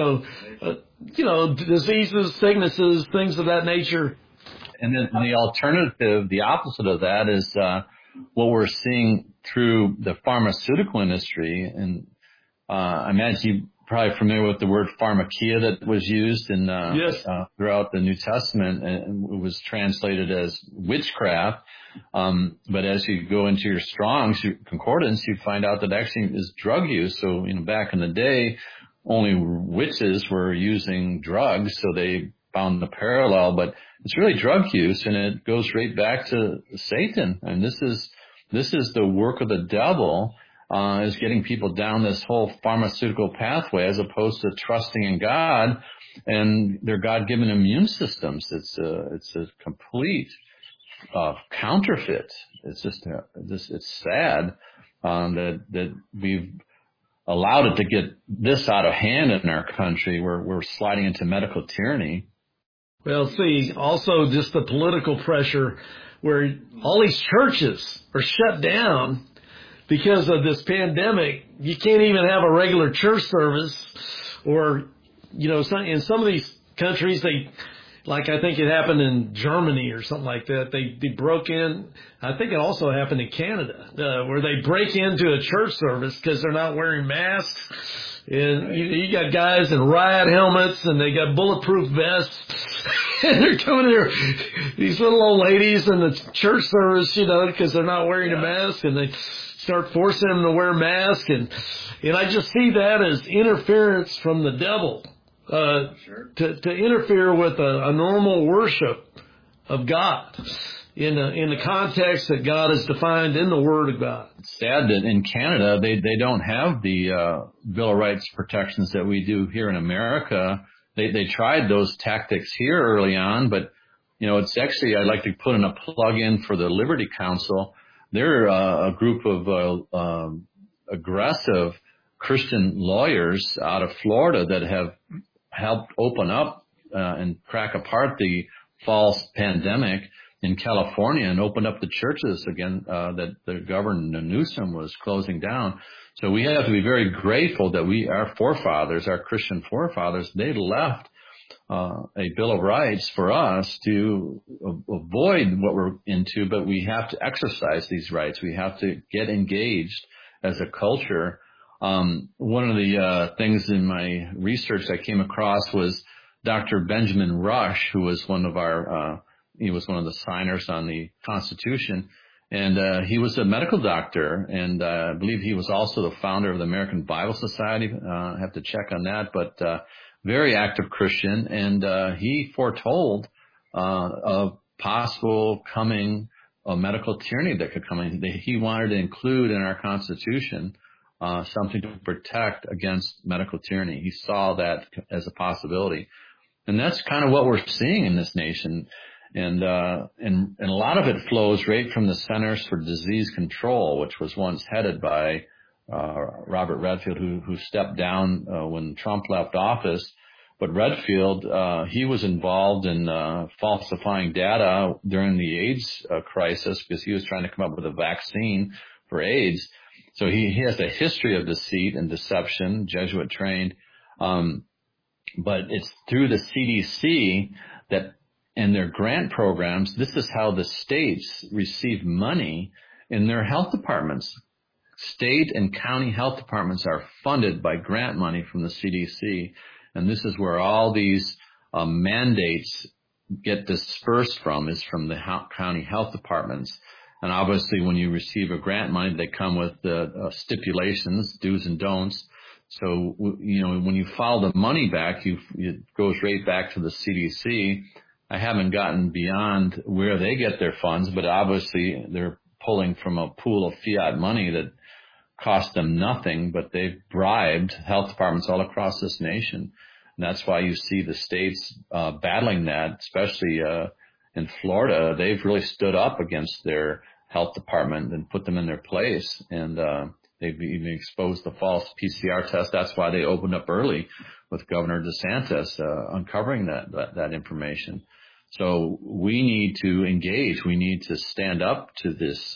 diseases, sicknesses, things of that nature. And then the alternative, the opposite of that, is what we're seeing through the pharmaceutical industry. And I imagine you've probably familiar with the word pharmakia that was used in yes. Throughout the New Testament, and it was translated as witchcraft. But as you go into your Strong's concordance, you find out that actually is drug use. So, back in the day, only witches were using drugs, so they found the parallel. But it's really drug use, and it goes right back to Satan. And this is the work of the devil. Is getting people down this whole pharmaceutical pathway as opposed to trusting in God and their God-given immune systems. It's a complete counterfeit. It's just it's sad that we've allowed it to get this out of hand in our country. We're sliding into medical tyranny. Well, see, also just the political pressure where all these churches are shut down. Because of this pandemic, you can't even have a regular church service, or, in some of these countries, I think it happened in Germany or something like that. They broke in. I think it also happened in Canada, where they break into a church service because they're not wearing masks. And you got guys in riot helmets, and they got bulletproof vests. And they're coming in there, these little old ladies in the church service, because they're not wearing a mask, and they start forcing them to wear masks, and I just see that as interference from the devil, to interfere with a normal worship of God in the context that God has defined in the Word of God. It's sad that in Canada they don't have the Bill of Rights protections that we do here in America. They tried those tactics here early on, but it's actually, I'd like to put in a plug in for the Liberty Council. They're a group of aggressive Christian lawyers out of Florida that have helped open up and crack apart the false pandemic in California and opened up the churches again that the Governor Newsom was closing down. So we have to be very grateful that our forefathers, our Christian forefathers, they left a Bill of Rights for us to avoid what we're into, but we have to exercise these rights. We have to get engaged as a culture. One of the things in my research I came across was Dr. Benjamin Rush, who was one of he was one of the signers on the Constitution, and he was a medical doctor, and I believe he was also the founder of the American Bible Society. I have to check on that, but very active Christian, and he foretold a possible coming medical tyranny that could come in. He wanted to include in our Constitution something to protect against medical tyranny. He saw that as a possibility, and that's kind of what we're seeing in this nation. And a lot of it flows right from the Centers for Disease Control, which was once headed by Robert Redfield, who stepped down when Trump left office. But Redfield, he was involved in falsifying data during the AIDS crisis because he was trying to come up with a vaccine for AIDS. So he has a history of deceit and deception, Jesuit trained. But it's through the CDC that in their grant programs, this is how the states receive money in their health departments. State and county health departments are funded by grant money from the CDC, and this is where all these mandates get dispersed from, is from the county health departments. And obviously, when you receive a grant money, they come with stipulations, do's and don'ts. So, when you file the money back, it goes right back to the CDC. I haven't gotten beyond where they get their funds, but obviously they're pulling from a pool of fiat money that cost them nothing, but they've bribed health departments all across this nation. And that's why you see the states battling that, especially in Florida. They've really stood up against their health department and put them in their place. And they've even exposed the false PCR test. That's why they opened up early with Governor DeSantis uncovering that information. So we need to engage. We need to stand up to this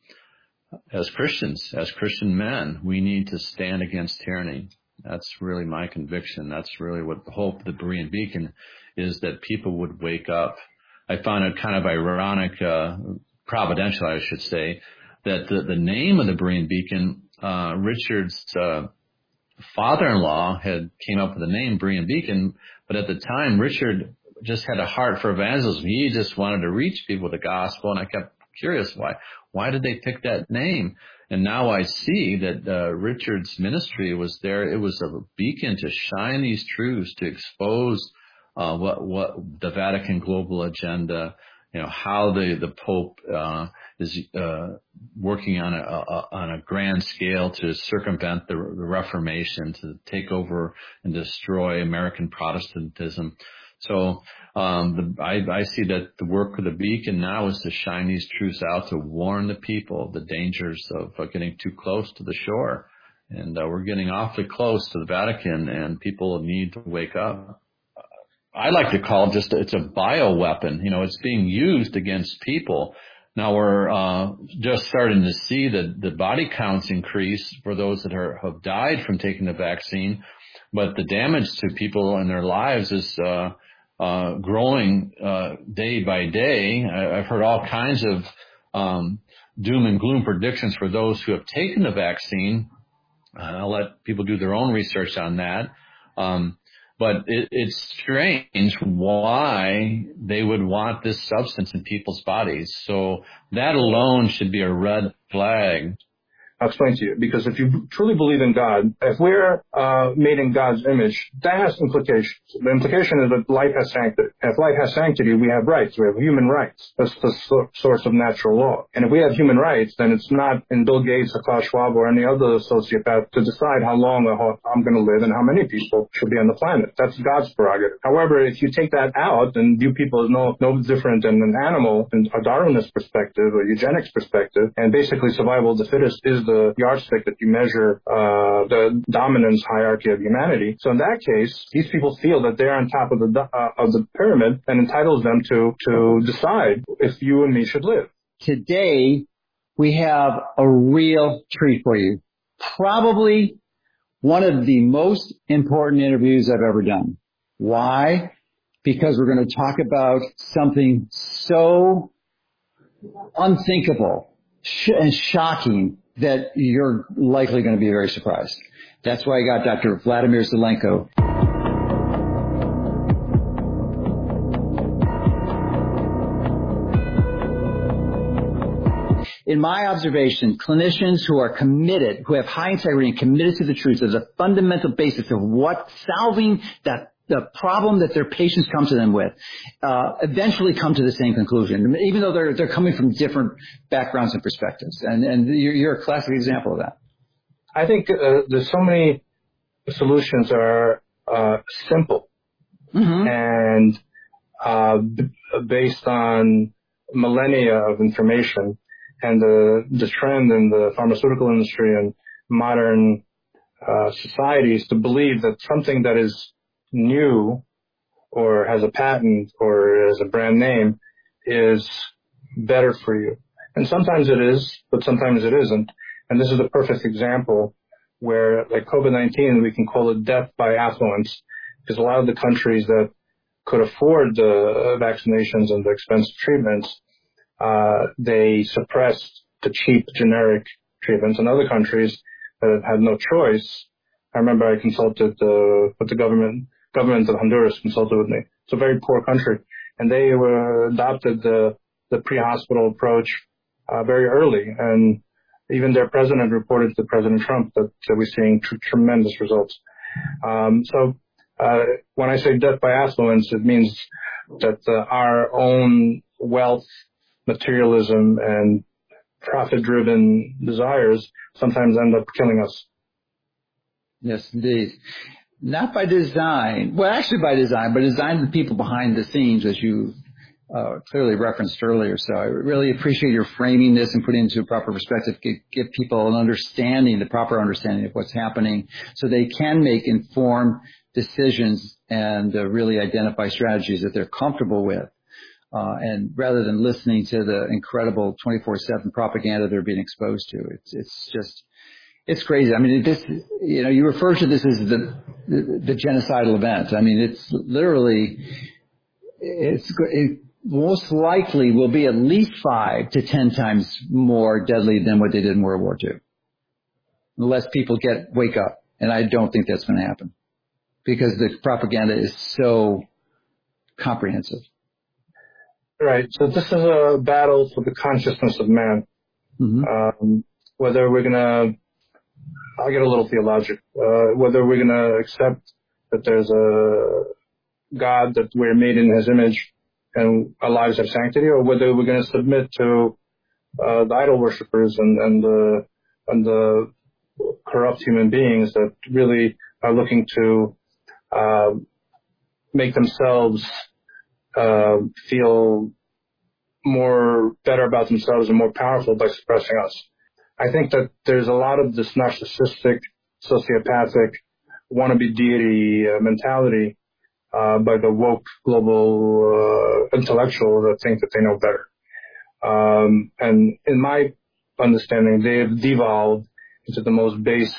as Christians, as Christian men. We need to stand against tyranny. That's really my conviction. That's really what the hope of the Berean Beacon is, that people would wake up. I found it kind of ironic, providential, I should say, that the name of the Berean Beacon, Richard's father-in-law came up with the name Berean Beacon, but at the time, Richard just had a heart for evangelism. He just wanted to reach people with the gospel, and I kept curious why did they pick that name? And now I see that Richard's ministry was there. It was a beacon to shine these truths, to expose what the Vatican global agenda, how the Pope is working on a grand scale to circumvent the Reformation, to take over and destroy American Protestantism. So I see that the work of the Beacon now is to shine these truths out, to warn the people of the dangers of getting too close to the shore. And we're getting awfully close to the Vatican, and people need to wake up. I like to call it it's a bioweapon. It's being used against people. Now we're just starting to see the body counts increase for those that have died from taking the vaccine, but the damage to people in their lives is growing day by day. I've heard all kinds of doom and gloom predictions for those who have taken the vaccine. I'll let people do their own research on that. But it's strange why they would want this substance in people's bodies. So that alone should be a red flag. I'll explain to you. Because if you truly believe in God, if we're made in God's image, that has implications. The implication is that life has sanctity. If life has sanctity, we have rights. We have human rights. That's the source of natural law. And if we have human rights, then it's not in Bill Gates or Klaus Schwab or any other sociopath to decide how long I'm going to live and how many people should be on the planet. That's God's prerogative. However, if you take that out and view people as no different than an animal in a Darwinist perspective or eugenics perspective, and basically survival of the fittest is the yardstick that you measure the dominance hierarchy of humanity. So in that case, these people feel that they're on top of the pyramid and entitles them to decide if you and me should live. Today, we have a real treat for you. Probably one of the most important interviews I've ever done. Why? Because we're going to talk about something so unthinkable and shocking that you're likely going to be very surprised. That's why I got Dr. Vladimir Zelenko. In my observation, clinicians who are committed, who have high integrity and committed to the truth as a fundamental basis of what solving the problem that their patients come to them with, eventually come to the same conclusion, even though they're coming from different backgrounds and perspectives. And you're a classic example of that. I think there's so many solutions are simple and based on millennia of information and the trend in the pharmaceutical industry and modern societies to believe that something that is new or has a patent or has a brand name is better for you. And sometimes it is, but sometimes it isn't. And this is a perfect example where, like COVID-19, we can call it death by affluence, because a lot of the countries that could afford the vaccinations and the expensive treatments, they suppressed the cheap generic treatments. In other countries that had no choice, I remember I consulted with the government of Honduras consulted with me. It's a very poor country, and they adopted the pre-hospital approach very early, and even their president reported to President Trump that we're seeing tremendous results. So when I say death by affluence, it means that our own wealth, materialism, and profit-driven desires sometimes end up killing us. Yes, indeed. Not by design. Well, actually by design, but design the people behind the scenes, as you clearly referenced earlier. So I really appreciate your framing this and putting it into a proper perspective, give people an understanding, the proper understanding of what's happening so they can make informed decisions and really identify strategies that they're comfortable with. And rather than listening to the incredible 24/7 propaganda they're being exposed to, it's crazy. I mean, you refer to this as the genocidal event. I mean, it's literally, it most likely will be at least 5 to 10 times more deadly than what they did in World War II. Unless people wake up. And I don't think that's going to happen because the propaganda is so comprehensive. Right. So this is a battle for the consciousness of man. Whether we're going to, I'll get a little theological, whether we're going to accept that there's a God, that we're made in his image and our lives have sanctity, or whether we're going to submit to the idol worshippers and the corrupt human beings that really are looking to make themselves feel more better about themselves and more powerful by suppressing us. I think that there's a lot of this narcissistic, sociopathic, wannabe deity mentality by the woke global intellectuals that think that they know better. And in my understanding, they have devolved into the most base,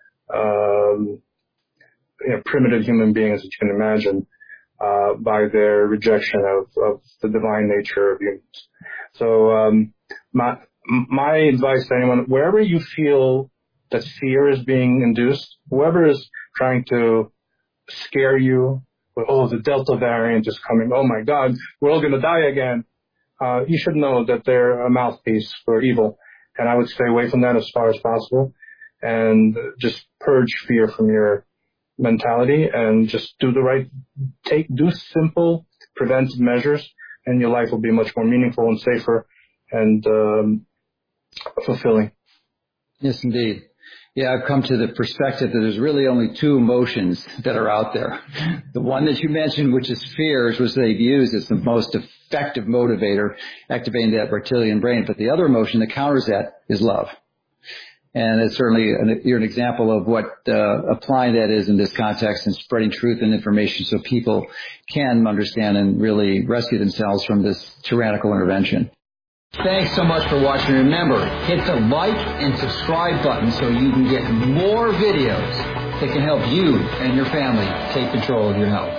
primitive human beings that you can imagine by their rejection of the divine nature of humans. So my advice to anyone, wherever you feel that fear is being induced, whoever is trying to scare you, the Delta variant is coming, oh my God, we're all going to die again. You should know that they're a mouthpiece for evil. And I would stay away from that as far as possible and just purge fear from your mentality and just do simple preventive measures, and your life will be much more meaningful and safer and fulfilling. Yes, indeed. Yeah, I've come to the perspective that there's really only two emotions that are out there. The one that you mentioned, which is fear, which they've used as the most effective motivator, activating that reptilian brain. But the other emotion that counters that is love. And it's certainly, you're an example of what applying that is in this context and spreading truth and information so people can understand and really rescue themselves from this tyrannical intervention. Thanks so much for watching. Remember, hit the like and subscribe button so you can get more videos that can help you and your family take control of your health.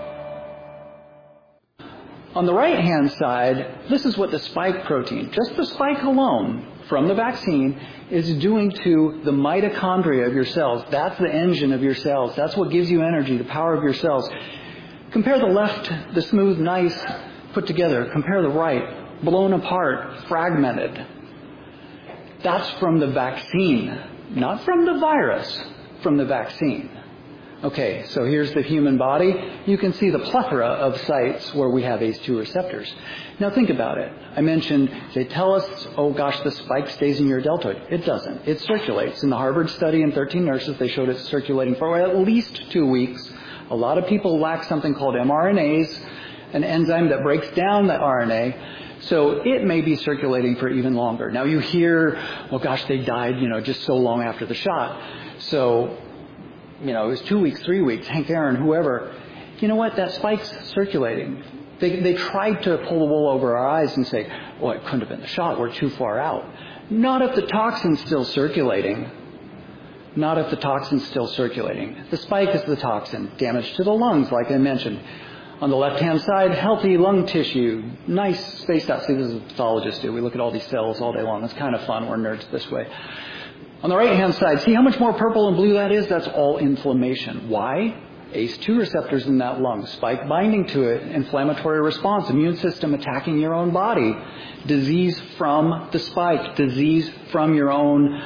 On the right-hand side, this is what the spike protein, just the spike alone from the vaccine, is doing to the mitochondria of your cells. That's the engine of your cells. That's what gives you energy, the power of your cells. Compare the left, the smooth, nice, put together. Compare the right, blown apart, fragmented. That's from the vaccine, not from the virus, from the vaccine. Okay, so here's the human body. You can see the plethora of sites where we have ACE2 receptors. Now think about it. I mentioned, they tell us, oh gosh, the spike stays in your deltoid. It doesn't. It circulates. In the Harvard study in 13 nurses, they showed it circulating for at least 2 weeks. A lot of people lack something called mRNAs, an enzyme that breaks down the RNA. So it may be circulating for even longer. Now you hear, oh gosh, they died, just so long after the shot. So, it was 2 weeks, 3 weeks, Hank Aaron, whoever. You know what? That spike's circulating. They tried to pull the wool over our eyes and say, well, it couldn't have been the shot. We're too far out. Not if the toxin's still circulating. Not if the toxin's still circulating. The spike is the toxin. Damage to the lungs, like I mentioned. On the left-hand side, healthy lung tissue, nice spaced out. See, this is what pathologists do. We look at all these cells all day long. It's kind of fun. We're nerds this way. On the right-hand side, see how much more purple and blue that is? That's all inflammation. Why? ACE2 receptors in that lung, spike binding to it, inflammatory response, immune system attacking your own body, disease from the spike, disease from your own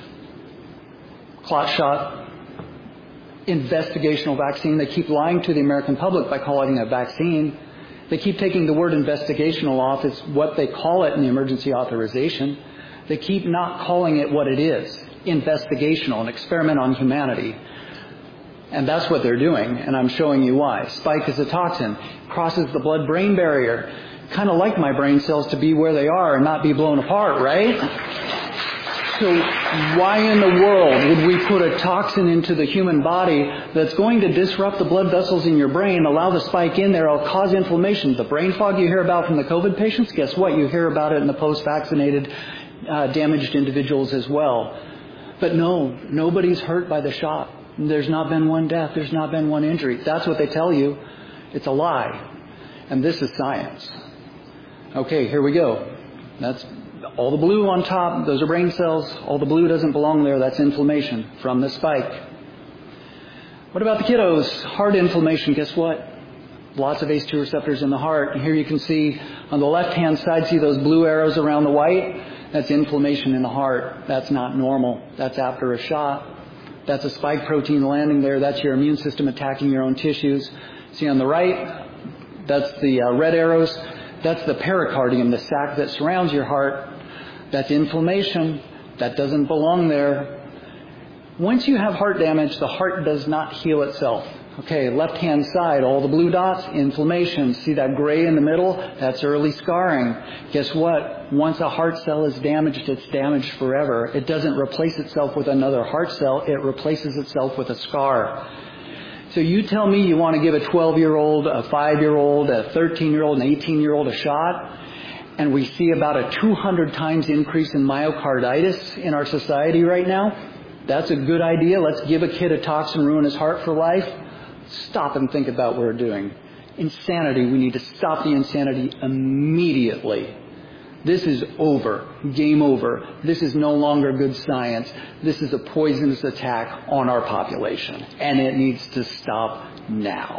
clot shot, investigational vaccine. They keep lying to the American public by calling it a vaccine. They keep taking the word investigational off. It's what they call it in the emergency authorization. They keep not calling it what it is, investigational, an experiment on humanity. And that's what they're doing, and I'm showing you why. Spike is a toxin, crosses the blood-brain barrier. Kind of like my brain cells to be where they are and not be blown apart, right? So why in the world would we put a toxin into the human body that's going to disrupt the blood vessels in your brain, allow the spike in there, it'll cause inflammation? The brain fog you hear about from the COVID patients, guess what? You hear about it in the post-vaccinated damaged individuals as well. But no, nobody's hurt by the shot. There's not been one death. There's not been one injury. That's what they tell you. It's a lie. And this is science. Okay, here we go. That's all the blue on top. Those are brain cells. All the blue doesn't belong there. That's inflammation from the spike. What about the kiddos? Heart inflammation, guess what? Lots of ACE2 receptors in the heart. And here you can see on the left-hand side, see those blue arrows around the white? That's inflammation in the heart. That's not normal. That's after a shot. That's a spike protein landing there. That's your immune system attacking your own tissues. See on the right, that's the red arrows. That's the pericardium, the sac that surrounds your heart. That's inflammation. That doesn't belong there. Once you have heart damage, the heart does not heal itself. Okay, left-hand side, all the blue dots, inflammation. See that gray in the middle? That's early scarring. Guess what? Once a heart cell is damaged, it's damaged forever. It doesn't replace itself with another heart cell. It replaces itself with a scar. So you tell me you want to give a 12-year-old, a 5-year-old, a 13-year-old, an 18-year-old a shot, and we see about a 200 times increase in myocarditis in our society right now. That's a good idea. Let's give a kid a toxin, ruin his heart for life. Stop and think about what we're doing. Insanity. We need to stop the insanity immediately. This is over. Game over. This is no longer good science. This is a poisonous attack on our population. And it needs to stop now.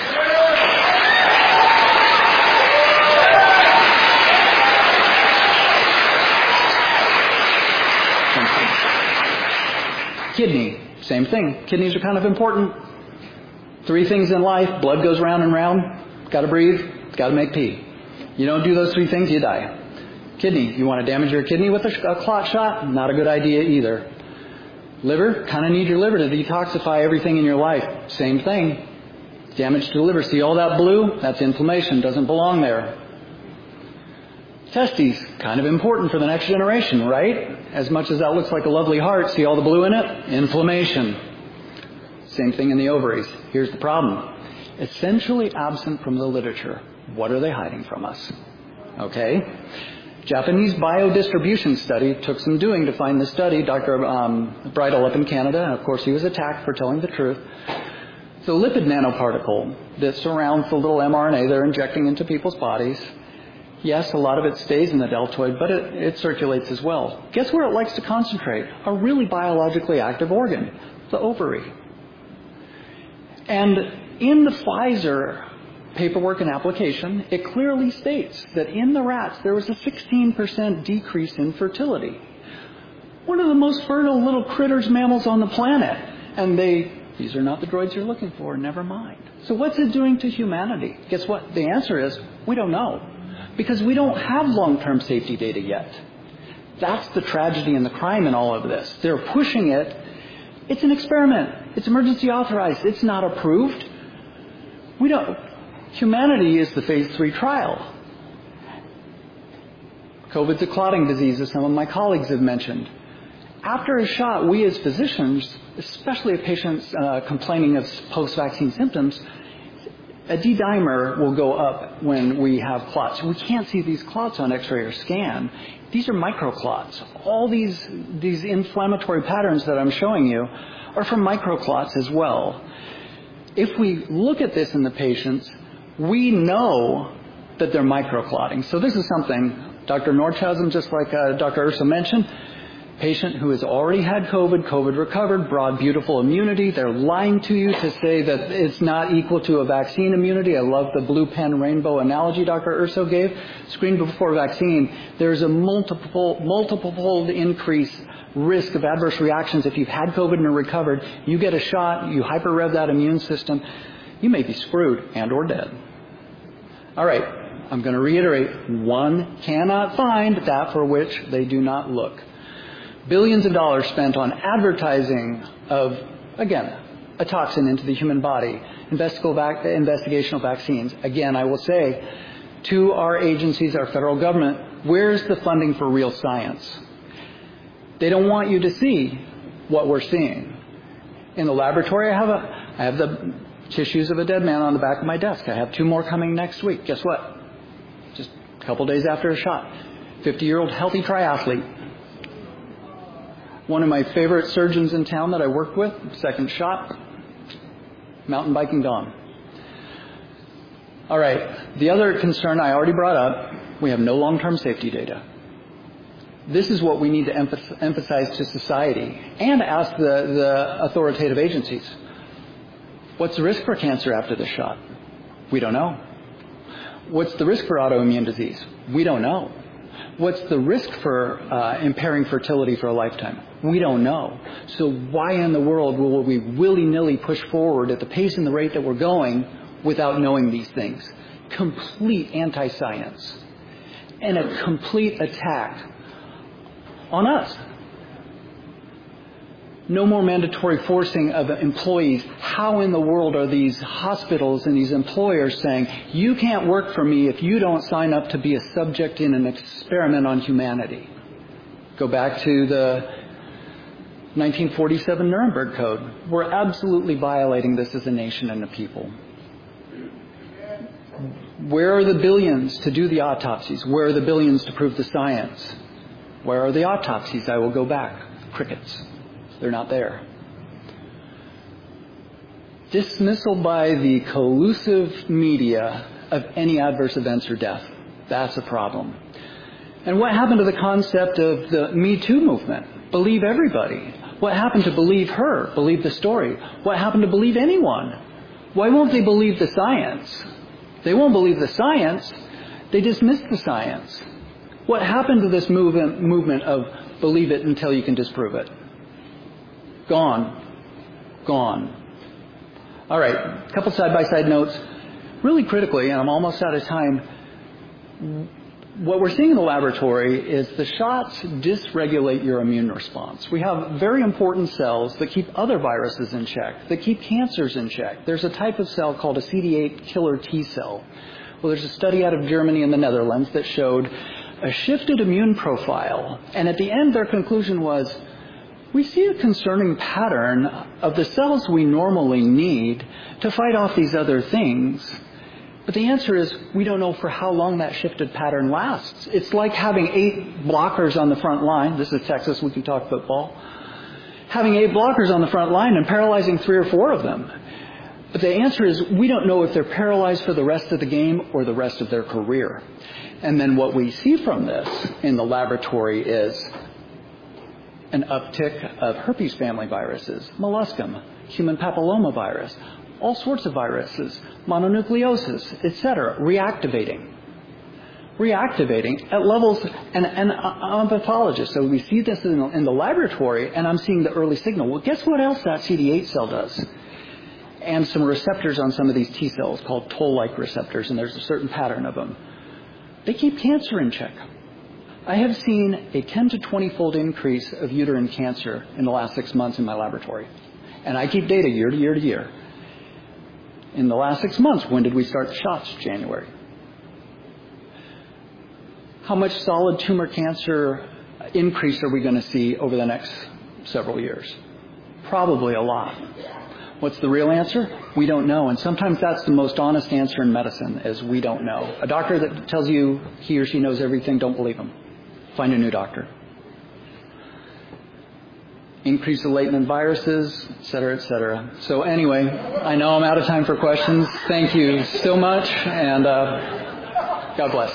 Kidney, same thing. Kidneys are kind of important. 3 things in life. Blood goes round and round. Got to breathe. Got to make pee. You don't do those 3 things, you die. Kidney, you want to damage your kidney with a clot shot? Not a good idea either. Liver, kind of need your liver to detoxify everything in your life. Same thing. Damage to the liver. See all that blue? That's inflammation. Doesn't belong there. Testes, kind of important for the next generation, right? As much as that looks like a lovely heart, see all the blue in it? Inflammation. Same thing in the ovaries. Here's the problem. Essentially absent from the literature. What are they hiding from us? Okay? Japanese biodistribution study took some doing to find the study. Dr. Bridle up in Canada, and of course he was attacked for telling the truth. The lipid nanoparticle that surrounds the little mRNA they're injecting into people's bodies. Yes, a lot of it stays in the deltoid, but it circulates as well. Guess where it likes to concentrate? A really biologically active organ, the ovary. And in the Pfizer paperwork and application, it clearly states that in the rats there was a 16% decrease in fertility. One of the most fertile little critters, mammals on the planet. And these are not the droids you're looking for, never mind. So what's it doing to humanity? Guess what? The answer is, we don't know. Because we don't have long-term safety data yet. That's the tragedy and the crime in all of this. They're pushing it. It's an experiment. It's emergency authorized. It's not approved. Humanity is the phase 3 trial. COVID's a clotting disease, as some of my colleagues have mentioned. After a shot, we as physicians, especially if patients complaining of post-vaccine symptoms, a D-dimer will go up when we have clots. We can't see these clots on X-ray or scan. These are microclots. All these inflammatory patterns that I'm showing you are from microclots as well. If we look at this in the patients, we know that they're microclotting. So this is something Dr. Nordhausen, just like Dr. Urso mentioned, patient who has already had COVID recovered, broad, beautiful immunity. They're lying to you to say that it's not equal to a vaccine immunity. I love the blue pen rainbow analogy Dr. Urso gave. Screen before vaccine, there's a multiple-fold increase risk of adverse reactions if you've had COVID and are recovered. You get a shot, you hyper-rev that immune system, you may be screwed and or dead. All right, I'm going to reiterate, one cannot find that for which they do not look. Billions of dollars spent on advertising of, again, a toxin into the human body, investigational vaccines. Again, I will say to our agencies, our federal government, where's the funding for real science? They don't want you to see what we're seeing. In the laboratory, I have the tissues of a dead man on the back of my desk. I have 2 more coming next week. Guess what? Just a couple days after a shot. 50-year-old healthy triathlete. One of my favorite surgeons in town that I worked with, second shot, mountain biking gone. All right, the other concern I already brought up, we have no long-term safety data. This is what we need to emphasize to society and ask the authoritative agencies. What's the risk for cancer after the shot? We don't know. What's the risk for autoimmune disease? We don't know. What's the risk for impairing fertility for a lifetime? We don't know. So why in the world will we willy-nilly push forward at the pace and the rate that we're going without knowing these things? Complete anti-science and a complete attack on us. No more mandatory forcing of employees. How in the world are these hospitals and these employers saying, you can't work for me if you don't sign up to be a subject in an experiment on humanity? Go back to the 1947 Nuremberg Code. We're absolutely violating this as a nation and a people. Where are the billions to do the autopsies? Where are the billions to prove the science? Where are the autopsies? I will go back. Crickets. They're not there. Dismissal by the collusive media of any adverse events or death. That's a problem. And what happened to the concept of the Me Too movement? Believe everybody. What happened to believe her? Believe the story. What happened to believe anyone? Why won't they believe the science? They won't believe the science. They dismiss the science. What happened to this movement of believe it until you can disprove it? Gone. All right, a couple side-by-side notes. Really critically, and I'm almost out of time, what we're seeing in the laboratory is the shots dysregulate your immune response. We have very important cells that keep other viruses in check, that keep cancers in check. There's a type of cell called a CD8 killer T cell. Well, there's a study out of Germany and the Netherlands that showed a shifted immune profile. And at the end, their conclusion was, we see a concerning pattern of the cells we normally need to fight off these other things. But the answer is, we don't know for how long that shifted pattern lasts. It's like having 8 blockers on the front line. This is Texas, we can talk football. Having 8 blockers on the front line and paralyzing 3 or 4 of them. But the answer is, we don't know if they're paralyzed for the rest of the game or the rest of their career. And then what we see from this in the laboratory is an uptick of herpes family viruses, molluscum, human papillomavirus, all sorts of viruses, mononucleosis, etc., reactivating at levels, and I'm a pathologist, so we see this in the laboratory, and I'm seeing the early signal. Well, guess what else that CD8 cell does? And some receptors on some of these T cells called toll-like receptors, and there's a certain pattern of them. They keep cancer in check. I have seen a 10 to 20-fold increase of uterine cancer in the last 6 months in my laboratory. And I keep data year to year to year. In the last 6 months, when did we start the shots? January. How much solid tumor cancer increase are we going to see over the next several years? Probably a lot. What's the real answer? We don't know. And sometimes that's the most honest answer in medicine, is we don't know. A doctor that tells you he or she knows everything, don't believe him. Find a new doctor. Increase of latent viruses, et cetera, et cetera. So anyway, I know I'm out of time for questions. Thank you so much, and God bless.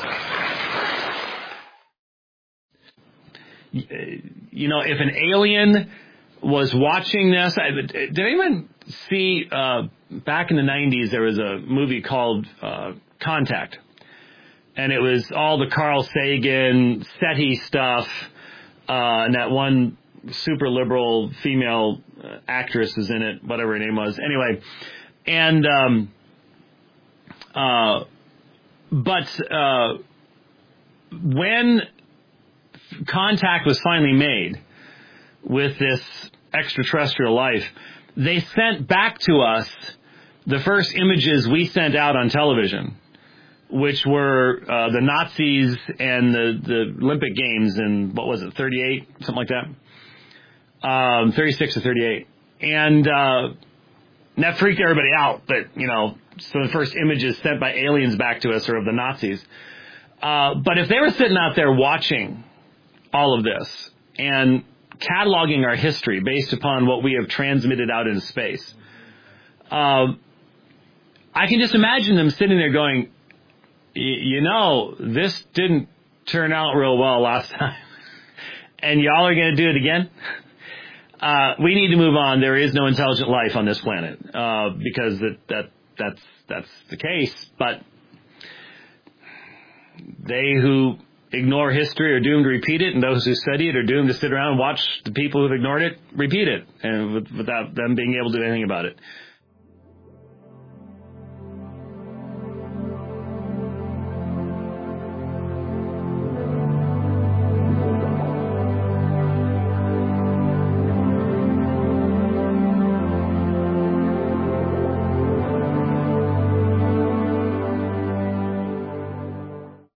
You know, if an alien was watching this, did anyone see, back in the 90s, there was a movie called Contact. And it was all the Carl Sagan, SETI stuff, and that one super liberal female actress is in it, whatever her name was. Anyway, and when contact was finally made with this extraterrestrial life, they sent back to us the first images we sent out on television, which were the Nazis and the Olympic Games in, what was it, 38, something like that, 36 or 38. And that freaked everybody out, that, you know, so the first images sent by aliens back to us are of the Nazis. But if they were sitting out there watching all of this and cataloging our history based upon what we have transmitted out into space, I can just imagine them sitting there going, you know, this didn't turn out real well last time, and y'all are going to do it again? we need to move on. There is no intelligent life on this planet, because that's the case. But they who ignore history are doomed to repeat it, and those who study it are doomed to sit around and watch the people who've ignored it repeat it, and without them being able to do anything about it.